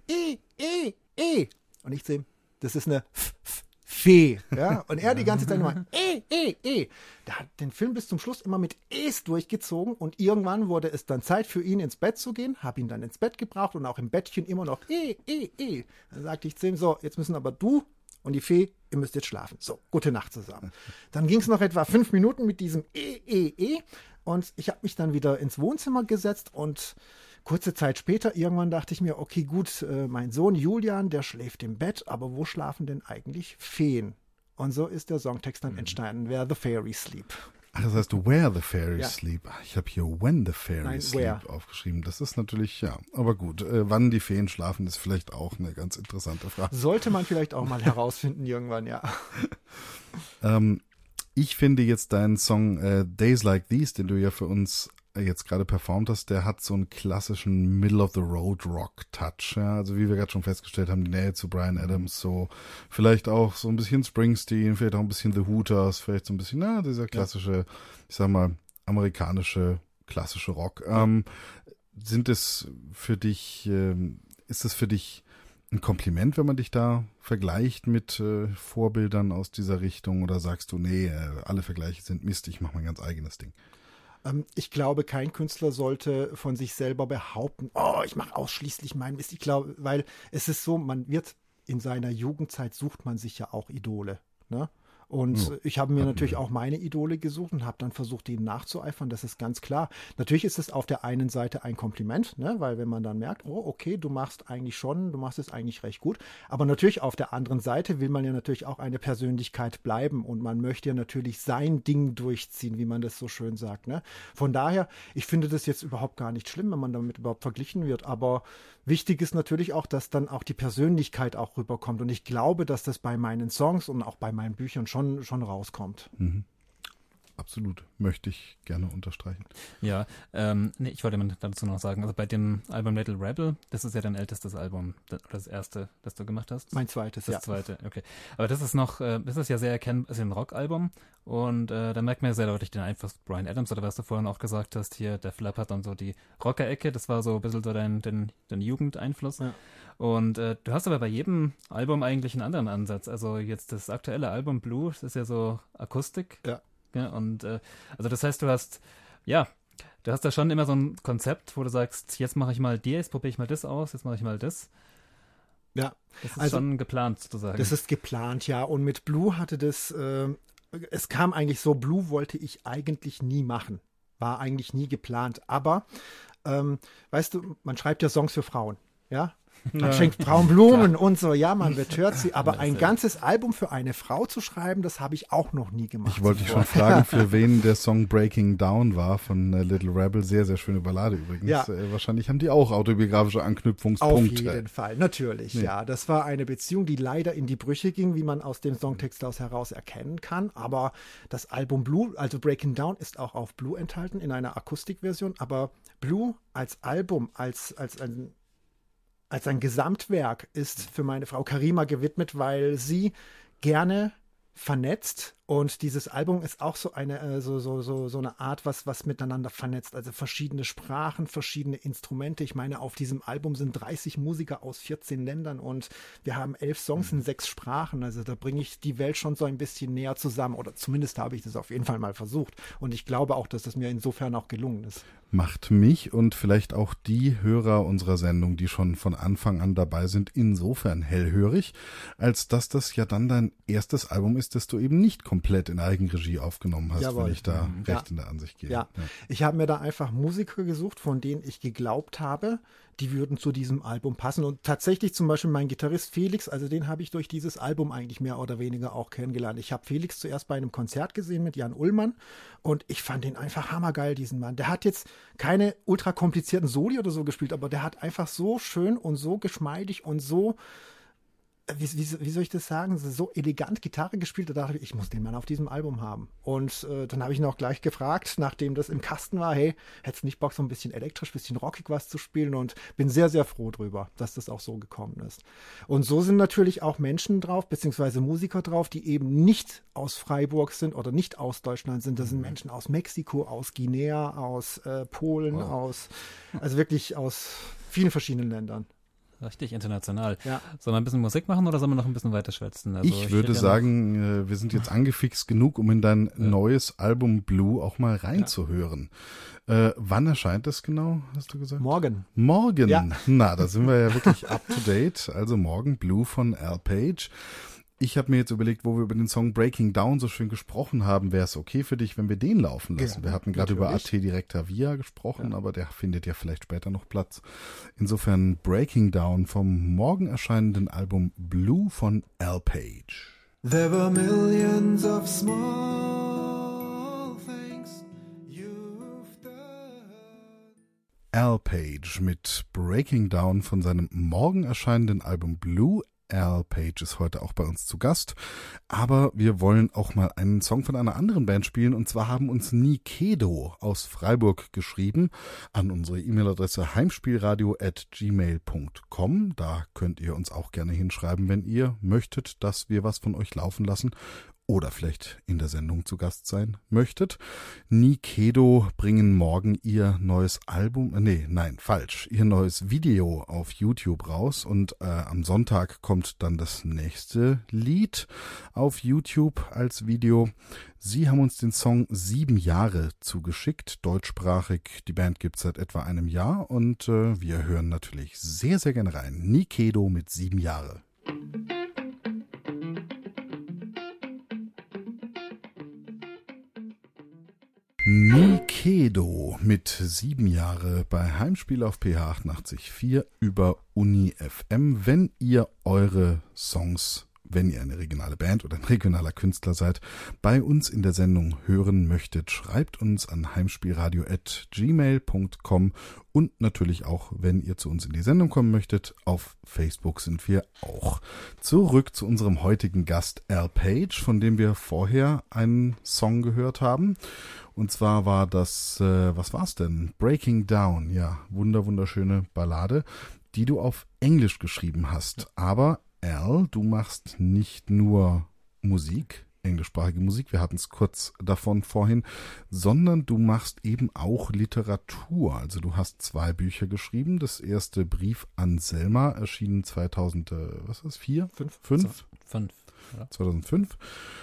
Und ich sehe, das ist eine Fee, ja. Und er die ganze Zeit immer, Der hat den Film bis zum Schluss immer mit Es durchgezogen und irgendwann wurde es dann Zeit für ihn ins Bett zu gehen, habe ihn dann ins Bett gebracht und auch im Bettchen immer noch Dann sagte ich zu ihm, so, jetzt müssen aber du und die Fee, ihr müsst jetzt schlafen. So, gute Nacht zusammen. Dann ging es noch etwa 5 Minuten mit diesem und ich habe mich dann wieder ins Wohnzimmer gesetzt und kurze Zeit später, irgendwann dachte ich mir, okay, gut, mein Sohn Julian, der schläft im Bett, aber wo schlafen denn eigentlich Feen? Und so ist der Songtext dann entstanden, Where the Fairies Sleep. Ach, das heißt, Where the Fairies Sleep. Ich habe hier When the Fairies Sleep aufgeschrieben. Das ist natürlich, aber gut. Wann die Feen schlafen, ist vielleicht auch eine ganz interessante Frage. Sollte man vielleicht auch mal herausfinden irgendwann, ja. Ich finde jetzt deinen Song Days Like These, den du ja für uns jetzt gerade performt hast, der hat so einen klassischen Middle-of-the-Road-Rock-Touch. Ja, also wie wir gerade schon festgestellt haben, die Nähe zu Bryan Adams, so vielleicht auch so ein bisschen Springsteen, vielleicht auch ein bisschen The Hooters, vielleicht so ein bisschen, dieser klassische, ich sag mal, amerikanische klassische Rock. Sind es für dich, ist es für dich ein Kompliment, wenn man dich da vergleicht mit Vorbildern aus dieser Richtung, oder sagst du, nee, alle Vergleiche sind Mist, ich mache mein ganz eigenes Ding? Ich glaube, kein Künstler sollte von sich selber behaupten, ich mache ausschließlich meinen Mist. Ich glaube, weil es ist so, man wird in seiner Jugendzeit, sucht man sich ja auch Idole, ne? Und ich habe mir natürlich auch meine Idole gesucht und habe dann versucht, ihnen nachzueifern. Das ist ganz klar. Natürlich ist es auf der einen Seite ein Kompliment, ne? Weil wenn man dann merkt, okay, du machst es eigentlich recht gut. Aber natürlich auf der anderen Seite will man ja natürlich auch eine Persönlichkeit bleiben und man möchte ja natürlich sein Ding durchziehen, wie man das so schön sagt, ne? Von daher, ich finde das jetzt überhaupt gar nicht schlimm, wenn man damit überhaupt verglichen wird. Aber wichtig ist natürlich auch, dass dann auch die Persönlichkeit auch rüberkommt. Und ich glaube, dass das bei meinen Songs und auch bei meinen Büchern schon rauskommt. Mhm. Absolut. Möchte ich gerne unterstreichen. Ja, ich wollte dazu noch sagen, also bei dem Album Little Rebel, das ist ja dein ältestes Album, das erste, das du gemacht hast? Mein zweites, das zweite, okay. Aber das ist noch, das ist ja sehr erkennbar, ist ein Rockalbum und da merkt man ja sehr deutlich den Einfluss Bryan Adams, oder was du vorhin auch gesagt hast, hier, der Flap hat dann so die Rocker-Ecke, das war so ein bisschen so dein Jugendeinfluss. Ja. Und du hast aber bei jedem Album eigentlich einen anderen Ansatz. Also jetzt das aktuelle Album Blue, das ist ja so Akustik. Ja, und also das heißt, du hast da schon immer so ein Konzept, wo du sagst, jetzt mache ich mal jetzt probiere ich mal das aus, jetzt mache ich mal das. Ja. Das ist schon geplant sozusagen. Das ist geplant, ja. Und mit Blue hatte das, es kam eigentlich so, Blue wollte ich eigentlich nie machen. War eigentlich nie geplant. Aber, weißt du, man schreibt ja Songs für Frauen, ja? Man schenkt Frauen Blumen und so, ja, man betört sie, aber ein ganzes Album für eine Frau zu schreiben, das habe ich auch noch nie gemacht. Ich wollte dich schon fragen, für wen der Song Breaking Down war von Little Rebel. Sehr, sehr schöne Ballade übrigens. Ja. Wahrscheinlich haben die auch autobiografische Anknüpfungspunkte. Auf jeden Fall, natürlich, ja. Das war eine Beziehung, die leider in die Brüche ging, wie man aus dem Songtext heraus erkennen kann. Aber das Album Blue, also Breaking Down, ist auch auf Blue enthalten, in einer Akustikversion. Aber Blue als Album, als ein Gesamtwerk ist für meine Frau Karima gewidmet, weil sie gerne vernetzt und dieses Album ist auch so eine so eine Art, was miteinander vernetzt, also verschiedene Sprachen, verschiedene Instrumente. Ich meine, auf diesem Album sind 30 Musiker aus 14 Ländern und wir haben 11 Songs in 6 Sprachen, also da bringe ich die Welt schon so ein bisschen näher zusammen oder zumindest habe ich das auf jeden Fall mal versucht und ich glaube auch, dass das mir insofern auch gelungen ist. Macht mich und vielleicht auch die Hörer unserer Sendung, die schon von Anfang an dabei sind, insofern hellhörig, als dass das ja dann dein erstes Album ist, das du eben nicht komplett in Eigenregie aufgenommen hast, Jawohl. wenn ich da recht in der Ansicht gehe. Ja. Ich habe mir da einfach Musiker gesucht, von denen ich geglaubt habe, die würden zu diesem Album passen. Und tatsächlich zum Beispiel mein Gitarrist Felix, also den habe ich durch dieses Album eigentlich mehr oder weniger auch kennengelernt. Ich habe Felix zuerst bei einem Konzert gesehen mit Jan Ullmann und ich fand den einfach hammergeil, diesen Mann. Der hat jetzt keine ultra komplizierten Soli oder so gespielt, aber der hat einfach so schön und so geschmeidig und so, wie soll ich das sagen, so elegant Gitarre gespielt, da dachte ich muss den Mann auf diesem Album haben. Und dann habe ich ihn auch gleich gefragt, nachdem das im Kasten war, hey, hättest du nicht Bock, so ein bisschen elektrisch, ein bisschen rockig was zu spielen? Und bin sehr, sehr froh drüber, dass das auch so gekommen ist. Und so sind natürlich auch Menschen drauf, beziehungsweise Musiker drauf, die eben nicht aus Freiburg sind oder nicht aus Deutschland sind. Das sind Menschen aus Mexiko, aus Guinea, aus Polen, also wirklich aus vielen verschiedenen Ländern. Richtig international. Ja. Sollen wir ein bisschen Musik machen oder sollen wir noch ein bisschen weiter schwätzen? Also ich würde sagen, wir sind jetzt angefixt genug, um in dein neues Album Blue auch mal reinzuhören. Wann erscheint das genau, hast du gesagt? Morgen. Morgen? Ja. Na, da sind wir ja wirklich up to date. Also morgen Blue von Al Page. Ich habe mir jetzt überlegt, wo wir über den Song Breaking Down so schön gesprochen haben, wäre es okay für dich, wenn wir den laufen lassen? Ja, wir hatten gerade über natürlich. AT Director Via gesprochen, aber der findet ja vielleicht später noch Platz. Insofern Breaking Down vom morgen erscheinenden Album Blue von Al Page. There were millions of small things you've done. Al Page mit Breaking Down von seinem morgen erscheinenden Album Blue. Al Page ist heute auch bei uns zu Gast, aber wir wollen auch mal einen Song von einer anderen Band spielen und zwar haben uns Nikedo aus Freiburg geschrieben an unsere E-Mail-Adresse heimspielradio@gmail.com. Da könnt ihr uns auch gerne hinschreiben, wenn ihr möchtet, dass wir was von euch laufen lassen oder vielleicht in der Sendung zu Gast sein möchtet. Nikedo bringen morgen ihr neues Album, ihr neues Video auf YouTube raus und am Sonntag kommt dann das nächste Lied auf YouTube als Video. Sie haben uns den Song 7 Jahre zugeschickt, deutschsprachig. Die Band gibt es seit etwa einem Jahr und wir hören natürlich sehr, sehr gerne rein. Nikedo mit 7 Jahre. Nikedo mit 7 Jahre bei Heimspiel auf PH 88.4 über Uni FM. Wenn ihr eure Songs, wenn ihr eine regionale Band oder ein regionaler Künstler seid, bei uns in der Sendung hören möchtet, schreibt uns an heimspielradio@gmail.com und natürlich auch, wenn ihr zu uns in die Sendung kommen möchtet, auf Facebook sind wir auch. Zurück zu unserem heutigen Gast Al Page, von dem wir vorher einen Song gehört haben. Und zwar war das, was war's denn? Breaking Down, ja, wunderschöne Ballade, die du auf Englisch geschrieben hast. Aber Al, du machst nicht nur Musik, englischsprachige Musik, wir hatten es kurz davon vorhin, sondern du machst eben auch Literatur. Also du hast 2 Bücher geschrieben. Das erste Brief an Selma erschien 2004? 5? 2005.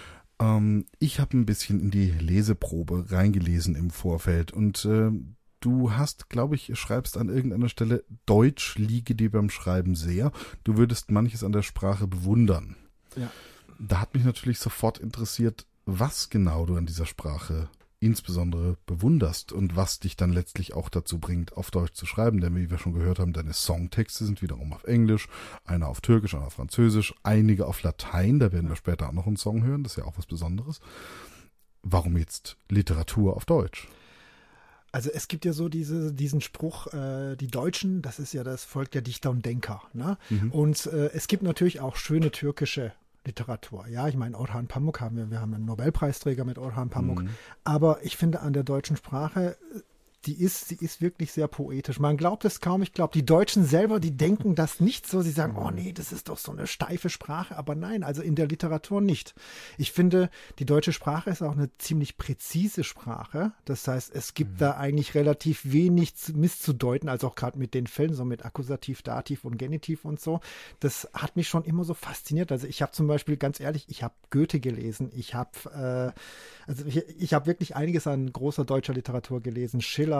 Ich habe ein bisschen in die Leseprobe reingelesen im Vorfeld und du hast, glaube ich, schreibst an irgendeiner Stelle, Deutsch liege dir beim Schreiben sehr. Du würdest manches an der Sprache bewundern. Ja. Da hat mich natürlich sofort interessiert, was genau du an dieser Sprache insbesondere bewunderst und was dich dann letztlich auch dazu bringt, auf Deutsch zu schreiben. Denn wie wir schon gehört haben, deine Songtexte sind wiederum auf Englisch, einer auf Türkisch, einer auf Französisch, einige auf Latein. Da werden wir später auch noch einen Song hören. Das ist ja auch was Besonderes. Warum jetzt Literatur auf Deutsch? Also es gibt ja so diesen Spruch, die Deutschen, das ist ja das Volk der Dichter und Denker. Ne? Und es gibt natürlich auch schöne türkische Literatur. Ja, ich meine, Orhan Pamuk haben wir haben einen Nobelpreisträger mit Orhan Pamuk. Aber ich finde an der deutschen Sprache, die ist wirklich sehr poetisch. Man glaubt es kaum. Ich glaube, die Deutschen selber, die denken das nicht so. Sie sagen, oh nee, das ist doch so eine steife Sprache. Aber nein, also in der Literatur nicht. Ich finde, die deutsche Sprache ist auch eine ziemlich präzise Sprache. Das heißt, es gibt da eigentlich relativ wenig misszudeuten, also auch gerade mit den Fällen, so mit Akkusativ, Dativ und Genitiv und so. Das hat mich schon immer so fasziniert. Also ich habe zum Beispiel, ganz ehrlich, ich habe Goethe gelesen. Ich habe wirklich einiges an großer deutscher Literatur gelesen. Schiller,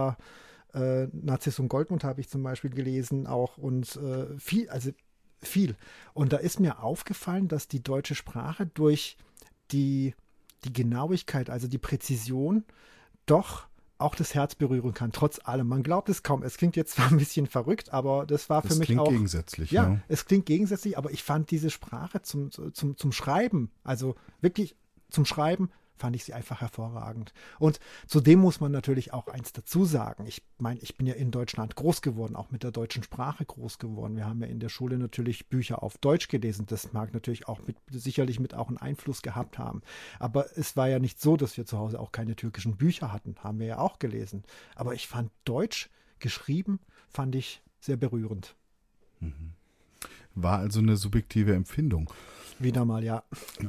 Narziss und Goldmund habe ich zum Beispiel gelesen auch und viel. Und da ist mir aufgefallen, dass die deutsche Sprache durch die Genauigkeit, also die Präzision, doch auch das Herz berühren kann, trotz allem. Man glaubt es kaum. Es klingt jetzt zwar ein bisschen verrückt, aber das war für mich auch... Es klingt gegensätzlich, ja. Es klingt gegensätzlich, aber ich fand diese Sprache zum Schreiben, also wirklich zum Schreiben, fand ich sie einfach hervorragend. Und zudem muss man natürlich auch eins dazu sagen. Ich meine, ich bin ja in Deutschland groß geworden, auch mit der deutschen Sprache groß geworden. Wir haben ja in der Schule natürlich Bücher auf Deutsch gelesen. Das mag natürlich auch sicherlich mit auch einen Einfluss gehabt haben. Aber es war ja nicht so, dass wir zu Hause auch keine türkischen Bücher hatten. Haben wir ja auch gelesen. Aber ich fand Deutsch geschrieben, fand ich sehr berührend. War also eine subjektive Empfindung. Wieder mal, ja.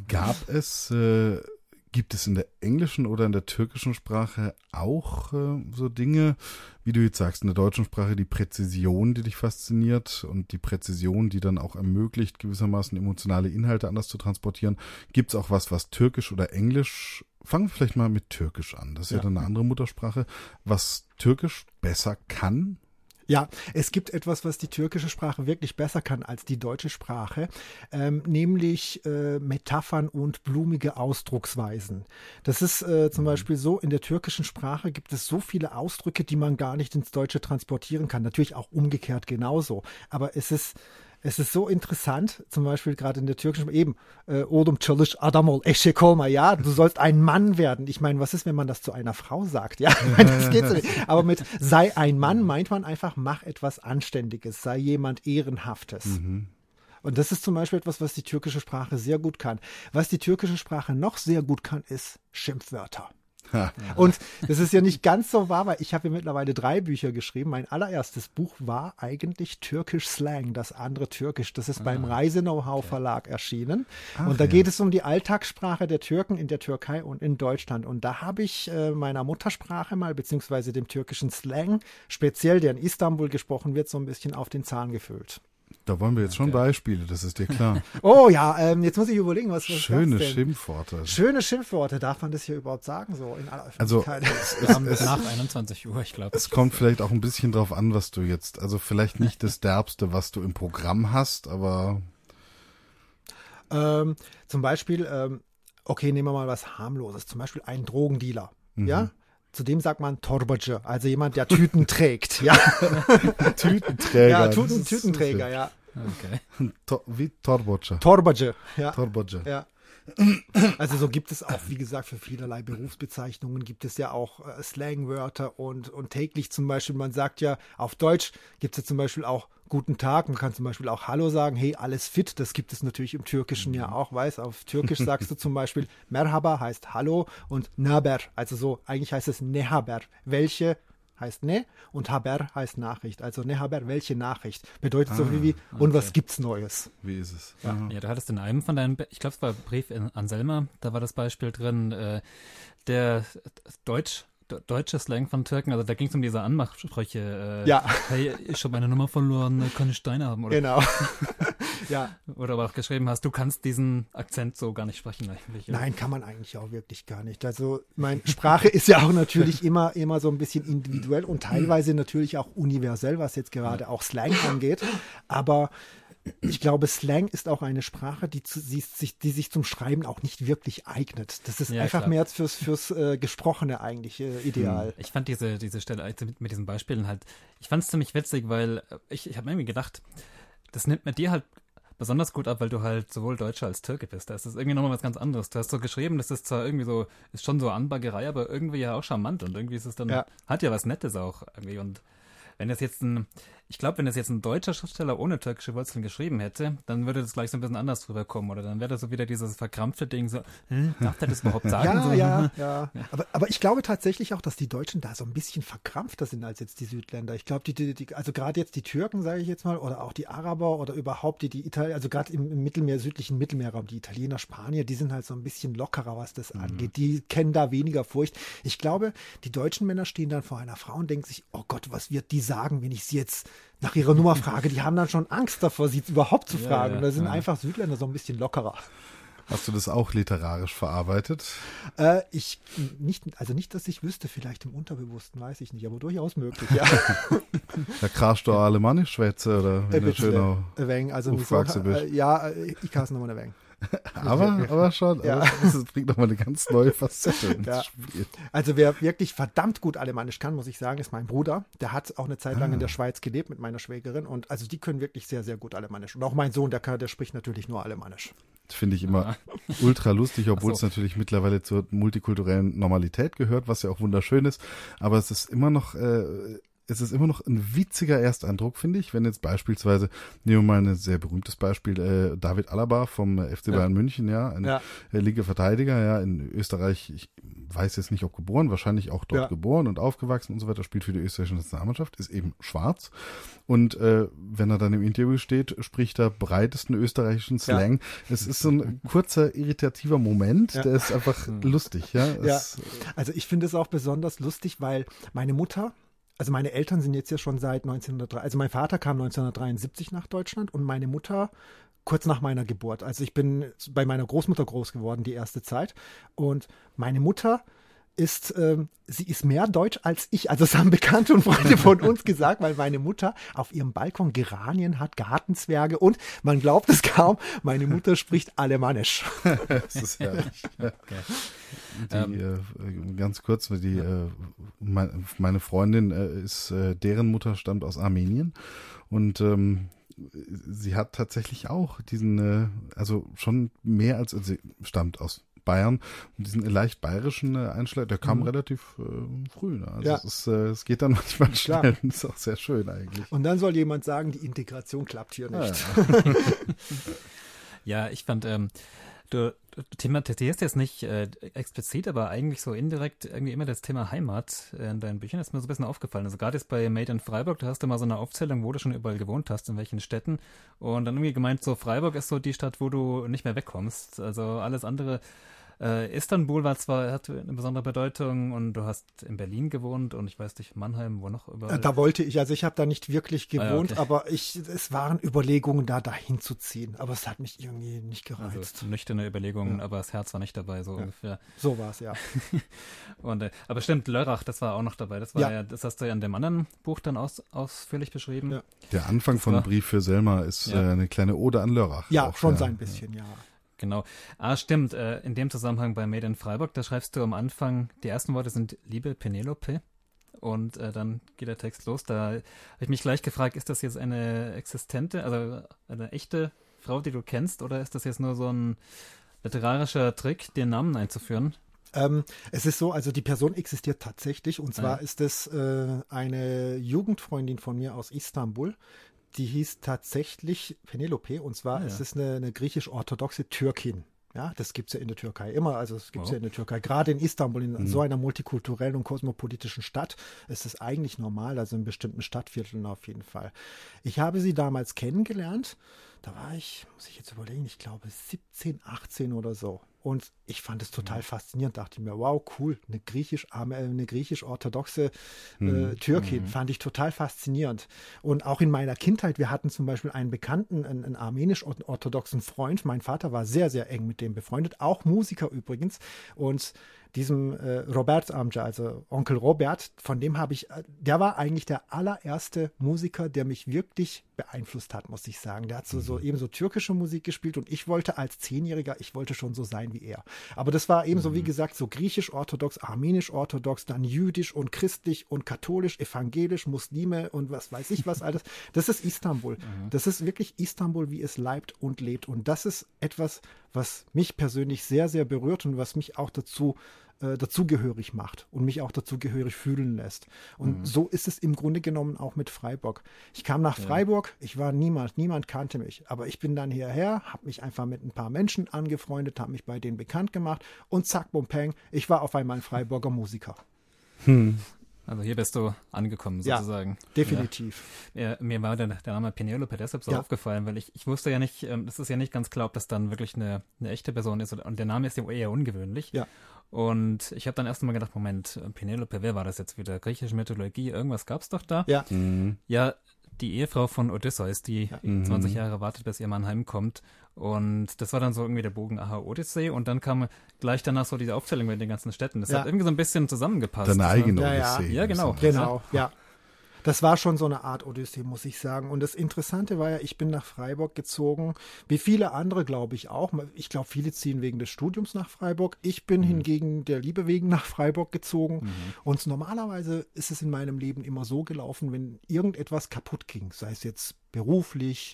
Gibt es in der englischen oder in der türkischen Sprache auch so Dinge, wie du jetzt sagst, in der deutschen Sprache die Präzision, die dich fasziniert und die Präzision, die dann auch ermöglicht, gewissermaßen emotionale Inhalte anders zu transportieren? Gibt es auch was Türkisch oder Englisch, fangen wir vielleicht mal mit Türkisch an, das ist ja dann eine andere Muttersprache, was Türkisch besser kann? Ja, es gibt etwas, was die türkische Sprache wirklich besser kann als die deutsche Sprache, nämlich Metaphern und blumige Ausdrucksweisen. Das ist zum Beispiel so, in der türkischen Sprache gibt es so viele Ausdrücke, die man gar nicht ins Deutsche transportieren kann. Natürlich auch umgekehrt genauso. Aber es ist so interessant, zum Beispiel gerade in der türkischen Sprache, eben, Oğlum çalış adam ol, eşek olma, ja, du sollst ein Mann werden. Ich meine, was ist, wenn man das zu einer Frau sagt? Ja, das geht so nicht. Aber mit sei ein Mann meint man einfach, mach etwas Anständiges, sei jemand Ehrenhaftes. Und das ist zum Beispiel etwas, was die türkische Sprache sehr gut kann. Was die türkische Sprache noch sehr gut kann, ist Schimpfwörter. Und das ist ja nicht ganz so wahr, weil ich habe ja mittlerweile 3 Bücher geschrieben. Mein allererstes Buch war eigentlich Türkisch Slang, das andere Türkisch. Das ist beim Reise-Know-how Verlag erschienen. Und da geht es um die Alltagssprache der Türken in der Türkei und in Deutschland. Und da habe ich meiner Muttersprache mal, beziehungsweise dem türkischen Slang, speziell der in Istanbul gesprochen wird, so ein bisschen auf den Zahn gefüllt. Da wollen wir jetzt schon Beispiele, das ist dir klar. Oh ja, jetzt muss ich überlegen, was Schöne das denn? Schimpfworte. Schöne Schimpfworte, darf man das hier überhaupt sagen, so in aller Öffentlichkeit? Also nach 21 Uhr, ich glaube. Es kommt vielleicht auch ein bisschen drauf an, was du jetzt, also vielleicht nicht das Derbste, was du im Programm hast, aber... Zum Beispiel, okay, nehmen wir mal was harmloses, zum Beispiel einen Drogendealer, ja? Zudem sagt man Torbacı, also jemand, der Tüten trägt, ja. Tütenträger. Ja, Tütenträger, ja. Okay. Wie Torbacı. Torbacı, ja. Torbacı. Ja. Also so gibt es auch, wie gesagt, für vielerlei Berufsbezeichnungen gibt es ja auch Slangwörter und täglich zum Beispiel, man sagt ja, auf Deutsch gibt es ja zum Beispiel auch Guten Tag, man kann zum Beispiel auch Hallo sagen, hey, alles fit, das gibt es natürlich im Türkischen ja auch, weißt, auf Türkisch sagst du zum Beispiel Merhaba heißt Hallo und Naber, also so, eigentlich heißt es Nehaber, welche heißt ne und Haber heißt Nachricht. Also ne Haber, welche Nachricht? Bedeutet so viel wie, und was gibt's Neues? Wie ist es? Ja, du hattest in einem von deinen, ich glaube, es war Brief an Selma, da war das Beispiel drin, der deutsche Slang von Türken, also da ging es um diese Anmachsprüche. Hey, ich habe meine Nummer verloren, kann ich deine haben? Oder? Genau. Ja. Oder aber auch geschrieben hast, du kannst diesen Akzent so gar nicht sprechen eigentlich. Oder? Nein, kann man eigentlich auch wirklich gar nicht. Also, Sprache ist ja auch natürlich immer so ein bisschen individuell und teilweise natürlich auch universell, was jetzt gerade auch Slang angeht. Aber ich glaube, Slang ist auch eine Sprache, die sich zum Schreiben auch nicht wirklich eignet. Das ist einfach mehr fürs Gesprochene eigentlich ideal. Ich fand diese Stelle mit diesen Beispielen halt, ich fand es ziemlich witzig, weil ich habe mir irgendwie gedacht, das nimmt mir dir halt besonders gut ab, weil du halt sowohl Deutscher als Türke bist. Da ist das irgendwie nochmal was ganz anderes. Du hast so geschrieben, das ist zwar irgendwie so, ist schon so Anbaggerei, aber irgendwie ja auch charmant und irgendwie ist es dann, hat ja was Nettes auch irgendwie. Und wenn das jetzt ein deutscher Schriftsteller ohne türkische Wurzeln geschrieben hätte, dann würde das gleich so ein bisschen anders rüberkommen. Oder dann wäre das so wieder dieses verkrampfte Ding so, darf der das überhaupt sagen? Ja. Aber ich glaube tatsächlich auch, dass die Deutschen da so ein bisschen verkrampfter sind als jetzt die Südländer. Ich glaube, also gerade jetzt die Türken, sage ich jetzt mal, oder auch die Araber oder überhaupt die Italiener, also gerade im südlichen Mittelmeerraum, die Italiener, Spanier, die sind halt so ein bisschen lockerer, was das angeht. Die kennen da weniger Furcht. Ich glaube, die deutschen Männer stehen dann vor einer Frau und denken sich, oh Gott, was wird die sagen, wenn ich sie jetzt nach ihrer Nummer frage? Die haben dann schon Angst davor, sie überhaupt zu fragen. Und da sind einfach Südländer so ein bisschen lockerer. Hast du das auch literarisch verarbeitet? Nicht, dass ich wüsste, vielleicht im Unterbewussten, weiß ich nicht, aber durchaus möglich, ja. Da krascht du alemannisch schwätze, oder? Also ich kann es nochmal ein wenig. Aber schon, ja. Das bringt nochmal eine ganz neue Facette ins Spiel. Also wer wirklich verdammt gut Alemannisch kann, muss ich sagen, ist mein Bruder. Der hat auch eine Zeit lang in der Schweiz gelebt mit meiner Schwägerin und also die können wirklich sehr, sehr gut Alemannisch. Und auch mein Sohn, der spricht natürlich nur Alemannisch. Das finde ich immer ultra lustig, obwohl es natürlich mittlerweile zur multikulturellen Normalität gehört, was ja auch wunderschön ist. Aber es ist immer noch ein witziger Ersteindruck, finde ich, wenn jetzt beispielsweise, nehmen wir mal ein sehr berühmtes Beispiel, David Alaba vom FC Bayern München, ein linker Verteidiger, in Österreich, ich weiß jetzt nicht, ob geboren, wahrscheinlich auch dort geboren und aufgewachsen und so weiter, spielt für die österreichische Nationalmannschaft, ist eben schwarz und wenn er dann im Interview steht, spricht er breitesten österreichischen Slang. Es ist so ein kurzer, irritativer Moment, der ist einfach lustig. Also ich finde es auch besonders lustig, weil also meine Eltern sind jetzt ja schon seit 1903, also mein Vater kam 1973 nach Deutschland und meine Mutter kurz nach meiner Geburt. Also ich bin bei meiner Großmutter groß geworden, die erste Zeit. Und meine Mutter sie ist mehr deutsch als ich. Also das haben Bekannte und Freunde von uns gesagt, weil meine Mutter auf ihrem Balkon Geranien hat, Gartenzwerge und man glaubt es kaum, meine Mutter spricht Alemannisch. Das ist herrlich. Ganz kurz, meine Freundin deren Mutter stammt aus Armenien und sie hat tatsächlich auch diesen, also schon mehr als, sie stammt aus Bayern und diesen leicht bayerischen Einschlag, der kam relativ früh. Ne? Also es geht dann manchmal schnell. Das ist auch sehr schön eigentlich. Und dann soll jemand sagen, die Integration klappt hier nicht. Ja, ich fand, du thematisierst jetzt nicht explizit, aber eigentlich so indirekt irgendwie immer das Thema Heimat in deinen Büchern. Das ist mir so ein bisschen aufgefallen. Also gerade jetzt bei Made in Freiburg, da hast du mal so eine Aufzählung, wo du schon überall gewohnt hast, in welchen Städten. Und dann irgendwie gemeint, so Freiburg ist so die Stadt, wo du nicht mehr wegkommst. Also alles andere. Istanbul hat eine besondere Bedeutung und du hast in Berlin gewohnt und ich weiß nicht, Mannheim, wo noch überall? Da wollte ich, also ich habe da nicht wirklich gewohnt, aber es waren Überlegungen, dahin zu ziehen, aber es hat mich irgendwie nicht gereizt. Also nüchterne Überlegungen, aber das Herz war nicht dabei, so ungefähr. So war es, ja. Und, aber stimmt, Lörrach, das war auch noch dabei. Das war das hast du ja in dem anderen Buch dann ausführlich beschrieben. Ja. Der Anfang von Brief für Selma ist eine kleine Ode an Lörrach. Ja, auch, schon so ein bisschen, ja. Genau. Stimmt. In dem Zusammenhang bei Made in Freiburg, da schreibst du am Anfang, die ersten Worte sind Liebe Penelope und dann geht der Text los. Da habe ich mich gleich gefragt, ist das jetzt eine existente, also eine echte Frau, die du kennst, oder ist das jetzt nur so ein literarischer Trick, den Namen einzuführen? Es ist so, also die Person existiert tatsächlich und zwar ist es eine Jugendfreundin von mir aus Istanbul. Die hieß tatsächlich Penelope und zwar ist es eine griechisch-orthodoxe Türkin. Ja, das gibt's ja in der Türkei immer. Also es gibt's Oh. ja in der Türkei. Gerade in Istanbul, in so einer multikulturellen und kosmopolitischen Stadt, ist es eigentlich normal. Also in bestimmten Stadtvierteln auf jeden Fall. Ich habe sie damals kennengelernt. Da war ich, muss ich jetzt überlegen, ich glaube 17, 18 oder so. Und ich fand es total faszinierend. Dachte mir, wow, cool, eine griechisch-orthodoxe Türkin. Fand ich total faszinierend. Und auch in meiner Kindheit, wir hatten zum Beispiel einen Bekannten, einen armenisch-orthodoxen Freund. Mein Vater war sehr, sehr eng mit dem befreundet. Auch Musiker übrigens. Und diesem Robert Amca, also Onkel Robert, von dem habe ich, der war eigentlich der allererste Musiker, der mich wirklich beeinflusst hat, muss ich sagen. Der hat so eben so türkische Musik gespielt und ich wollte als Zehnjähriger, ich wollte schon so sein wie er. Aber das war eben so, wie gesagt, so griechisch-orthodox, armenisch-orthodox, dann jüdisch und christlich und katholisch, evangelisch, Muslime und was weiß ich was alles. Das ist Istanbul. Das ist wirklich Istanbul, wie es leibt und lebt. Und das ist etwas, was mich persönlich sehr, sehr berührt und was mich auch dazugehörig macht und mich auch dazugehörig fühlen lässt. Und so ist es im Grunde genommen auch mit Freiburg. Ich kam nach Freiburg, ich war niemand kannte mich, aber ich bin dann hierher, habe mich einfach mit ein paar Menschen angefreundet, habe mich bei denen bekannt gemacht und zack, bum, peng, ich war auf einmal ein Freiburger Musiker. Also hier bist du angekommen, sozusagen. Ja, definitiv. Ja, mir war der Name Penelope deshalb so Ja. aufgefallen, weil ich wusste ja nicht, das ist ja nicht ganz klar, ob das dann wirklich eine echte Person ist. Und der Name ist ja eher ungewöhnlich. Ja. Und ich habe dann erst mal gedacht, Moment, Penelope, wer war das jetzt wieder? Griechische Mythologie, irgendwas gab's doch da? Ja. Ja, die Ehefrau von Odysseus, die 20 Jahre wartet, bis ihr Mann heimkommt. Und das war dann so irgendwie der Bogen, aha, Odyssee. Und dann kam gleich danach so diese Aufzählung mit den ganzen Städten. Das Ja. hat irgendwie so ein bisschen zusammengepasst. Deine eigene Ja, ja. Odyssee. Ja, genau. Genau, ja. Das war schon so eine Art Odyssee, muss ich sagen. Und das Interessante war ja, ich bin nach Freiburg gezogen, wie viele andere, glaube ich auch. Ich glaube, viele ziehen wegen des Studiums nach Freiburg. Ich bin hingegen der Liebe wegen nach Freiburg gezogen. Und normalerweise ist es in meinem Leben immer so gelaufen, wenn irgendetwas kaputt ging, sei es jetzt beruflich,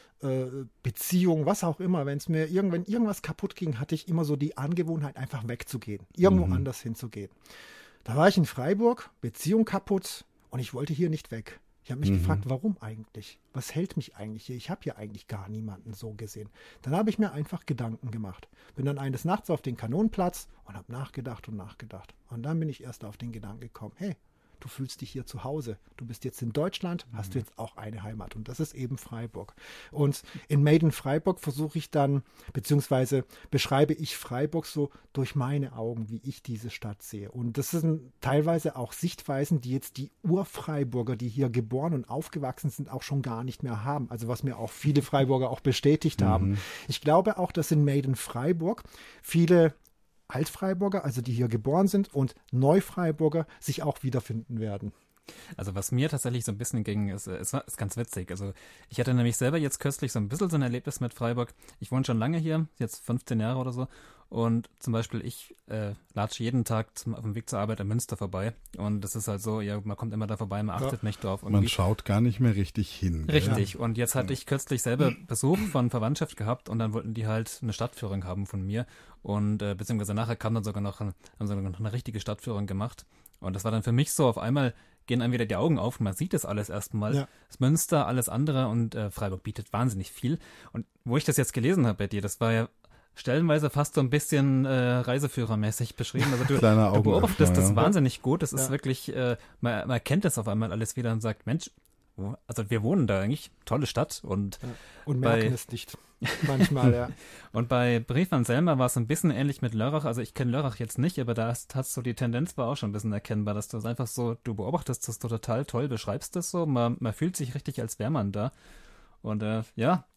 Beziehung, was auch immer, wenn irgendwas kaputt ging, hatte ich immer so die Angewohnheit, einfach wegzugehen, irgendwo anders hinzugehen. Da war ich in Freiburg, Beziehung kaputt, und ich wollte hier nicht weg. Ich habe mich gefragt, warum eigentlich? Was hält mich eigentlich hier? Ich habe hier eigentlich gar niemanden so gesehen. Dann habe ich mir einfach Gedanken gemacht. Bin dann eines Nachts auf den Kanonenplatz und habe nachgedacht und nachgedacht. Und dann bin ich erst auf den Gedanken gekommen, hey, du fühlst dich hier zu Hause. Du bist jetzt in Deutschland, hast du jetzt auch eine Heimat. Und das ist eben Freiburg. Und in Made in Freiburg versuche ich dann, beziehungsweise beschreibe ich Freiburg so durch meine Augen, wie ich diese Stadt sehe. Und das sind teilweise auch Sichtweisen, die jetzt die Urfreiburger, die hier geboren und aufgewachsen sind, auch schon gar nicht mehr haben. Also was mir auch viele Freiburger auch bestätigt haben. Ich glaube auch, dass in Made in Freiburg viele Altfreiburger, also die hier geboren sind, und Neufreiburger sich auch wiederfinden werden. Also was mir tatsächlich so ein bisschen ging, ist ganz witzig. Also ich hatte nämlich selber jetzt kürzlich so ein bisschen so ein Erlebnis mit Freiburg. Ich wohne schon lange hier, jetzt 15 Jahre oder so. Und zum Beispiel ich latsche jeden Tag auf dem Weg zur Arbeit in Münster vorbei. Und das ist halt so, ja, man kommt immer da vorbei, man achtet nicht drauf. Man Irgendwie. schaut gar nicht mehr richtig hin. Richtig. Und jetzt hatte ich kürzlich selber Besuch von Verwandtschaft gehabt und dann wollten die halt eine Stadtführung haben von mir. Und beziehungsweise nachher haben sogar noch eine richtige Stadtführung gemacht. Und das war dann für mich so, auf einmal gehen einem wieder die Augen auf, man sieht das alles erstmal. Ja. Das Münster, alles andere und Freiburg bietet wahnsinnig viel. Und wo ich das jetzt gelesen habe bei dir, das war ja stellenweise fast so ein bisschen reiseführermäßig beschrieben. Also du beobachtest das wahnsinnig gut. Das ist wirklich, man erkennt das auf einmal alles wieder und sagt, Mensch, also wir wohnen da eigentlich, tolle Stadt. Und merken es nicht. Manchmal, ja. Und bei Brief an Selma war es ein bisschen ähnlich mit Lörrach. Also ich kenne Lörrach jetzt nicht, aber da hast so die Tendenz war auch schon ein bisschen erkennbar, dass du es einfach so, du beobachtest das so total toll, beschreibst das so, man fühlt sich richtig, als wäre man da. Und ja.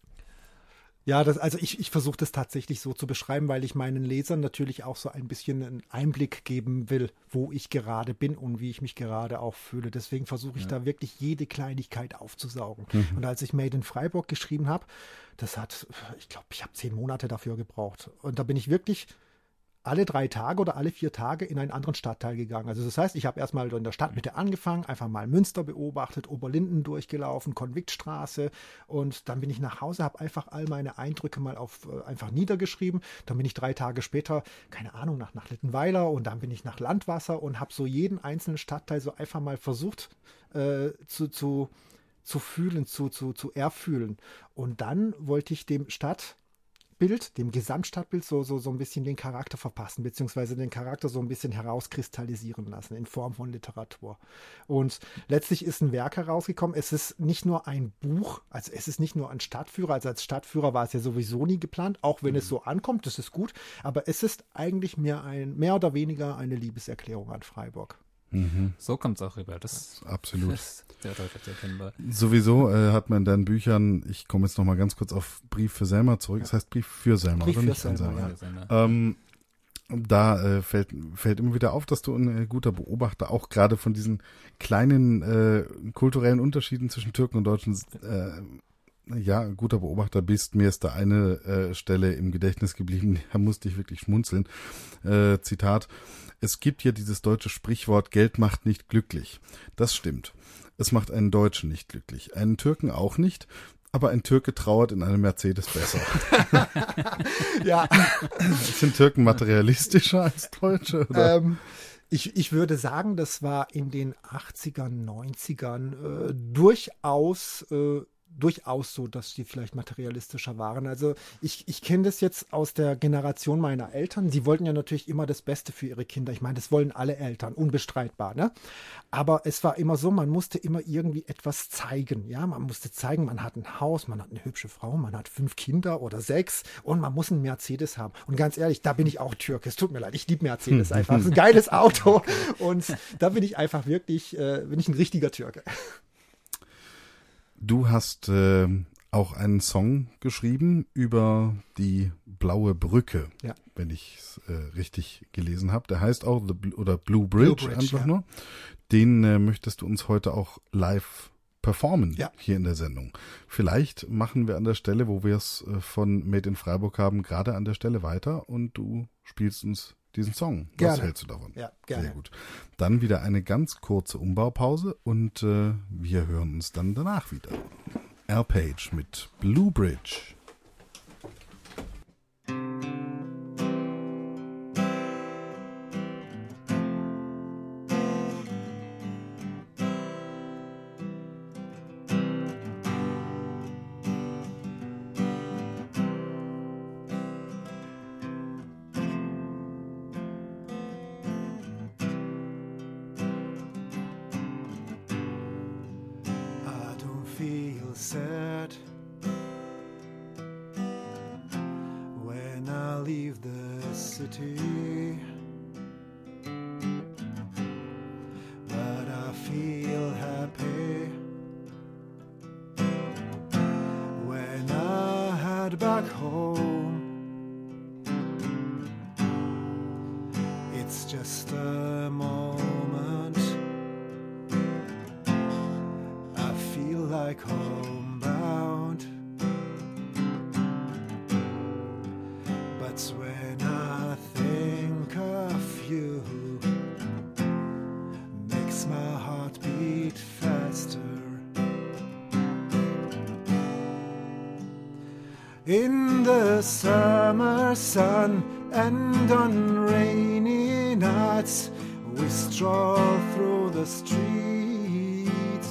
Ja, also ich versuche das tatsächlich so zu beschreiben, weil ich meinen Lesern natürlich auch so ein bisschen einen Einblick geben will, wo ich gerade bin und wie ich mich gerade auch fühle. Deswegen versuche ich da wirklich jede Kleinigkeit aufzusaugen. Und als ich Made in Freiburg geschrieben habe, ich glaube, ich habe 10 Monate dafür gebraucht. Und da bin ich wirklich alle 3 Tage oder alle 4 Tage in einen anderen Stadtteil gegangen. Also das heißt, ich habe erstmal in der Stadtmitte angefangen, einfach mal Münster beobachtet, Oberlinden durchgelaufen, Konviktstraße, und dann bin ich nach Hause, habe einfach all meine Eindrücke mal einfach niedergeschrieben. Dann bin ich 3 Tage später, keine Ahnung, nach Littenweiler, und dann bin ich nach Landwasser und habe so jeden einzelnen Stadtteil so einfach mal versucht zu fühlen, zu erfühlen. Und dann wollte ich dem dem Gesamtstadtbild so ein bisschen den Charakter verpassen, beziehungsweise den Charakter so ein bisschen herauskristallisieren lassen in Form von Literatur. Und letztlich ist ein Werk herausgekommen. Es ist nicht nur ein Buch, also es ist nicht nur ein Stadtführer, also als Stadtführer war es ja sowieso nie geplant, auch wenn es so ankommt, das ist gut, aber es ist eigentlich mehr oder weniger eine Liebeserklärung an Freiburg. So kommt es auch rüber. Das Absolut. ist sehr deutlich erkennbar. Sowieso hat man in deinen Büchern, ich komme jetzt noch mal ganz kurz auf Brief für Selma zurück, das heißt Brief für Selma, Brief oder für nicht an Selma, Selma? Da fällt immer wieder auf, dass du ein guter Beobachter auch gerade von diesen kleinen kulturellen Unterschieden zwischen Türken und Deutschen ein guter Beobachter bist. Mir ist da eine Stelle im Gedächtnis geblieben, da musste ich wirklich schmunzeln. Zitat: Es gibt ja dieses deutsche Sprichwort, Geld macht nicht glücklich. Das stimmt. Es macht einen Deutschen nicht glücklich, einen Türken auch nicht, aber ein Türke trauert in einem Mercedes besser. Ja. Sind Türken materialistischer als Deutsche? Oder? Ich würde sagen, das war in den 80ern, 90ern durchaus so, dass die vielleicht materialistischer waren. Also ich kenne das jetzt aus der Generation meiner Eltern. Sie wollten ja natürlich immer das Beste für ihre Kinder. Ich meine, das wollen alle Eltern, unbestreitbar, ne? Aber es war immer so, man musste immer irgendwie etwas zeigen. Ja, man musste zeigen, man hat ein Haus, man hat eine hübsche Frau, man hat 5 Kinder oder 6 und man muss einen Mercedes haben. Und ganz ehrlich, da bin ich auch Türke. Es tut mir leid, ich liebe Mercedes einfach. Das ist ein geiles Auto. Und da bin ich einfach wirklich, bin ich ein richtiger Türke. Du hast auch einen Song geschrieben über die Blaue Brücke, Ja. wenn ich es richtig gelesen habe. Der heißt auch Blue Bridge einfach ja. nur. Den möchtest du uns heute auch live performen hier in der Sendung. Vielleicht machen wir an der Stelle, wo wir es von Made in Freiburg haben, gerade an der Stelle weiter und du spielst uns diesen Song. Gerne. Was hältst du davon? Ja, gerne. Sehr gut. Dann wieder eine ganz kurze Umbaupause und wir hören uns dann danach wieder. Al Page mit Blue Bridge. I don't feel sad when I leave the city, but I feel happy when I head back home. It's just a moment, I feel like homebound, but when I think of you, makes my heart beat faster. In the summer sun and on rainy nights, we stroll through the streets.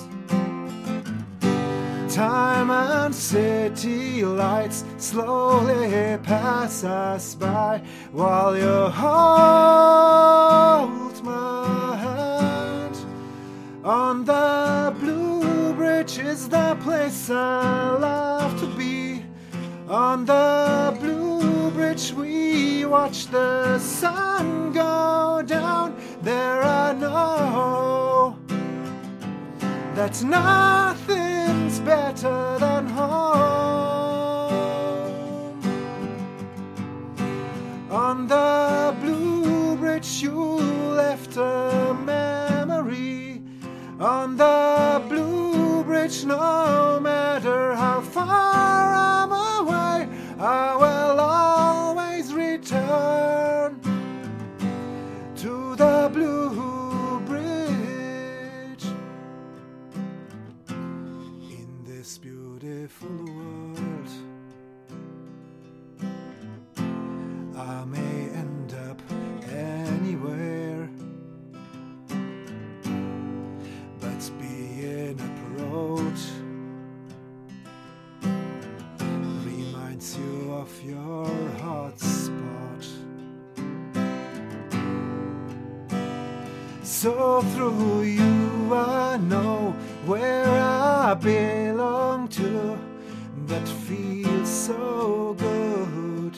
Time and city lights slowly pass us by while you hold my hand. On the Blue Bridge is the place I love to be. On the Blue Bridge we watch the sun go down. There I know that nothing's better than home. On the Blue Bridge you left a memory. On the Blue Bridge, no matter how far I'm away, I will always return to the Blue Bridge. In this beautiful world, I may end up anywhere, So through you I know where I belong to. That feels so good.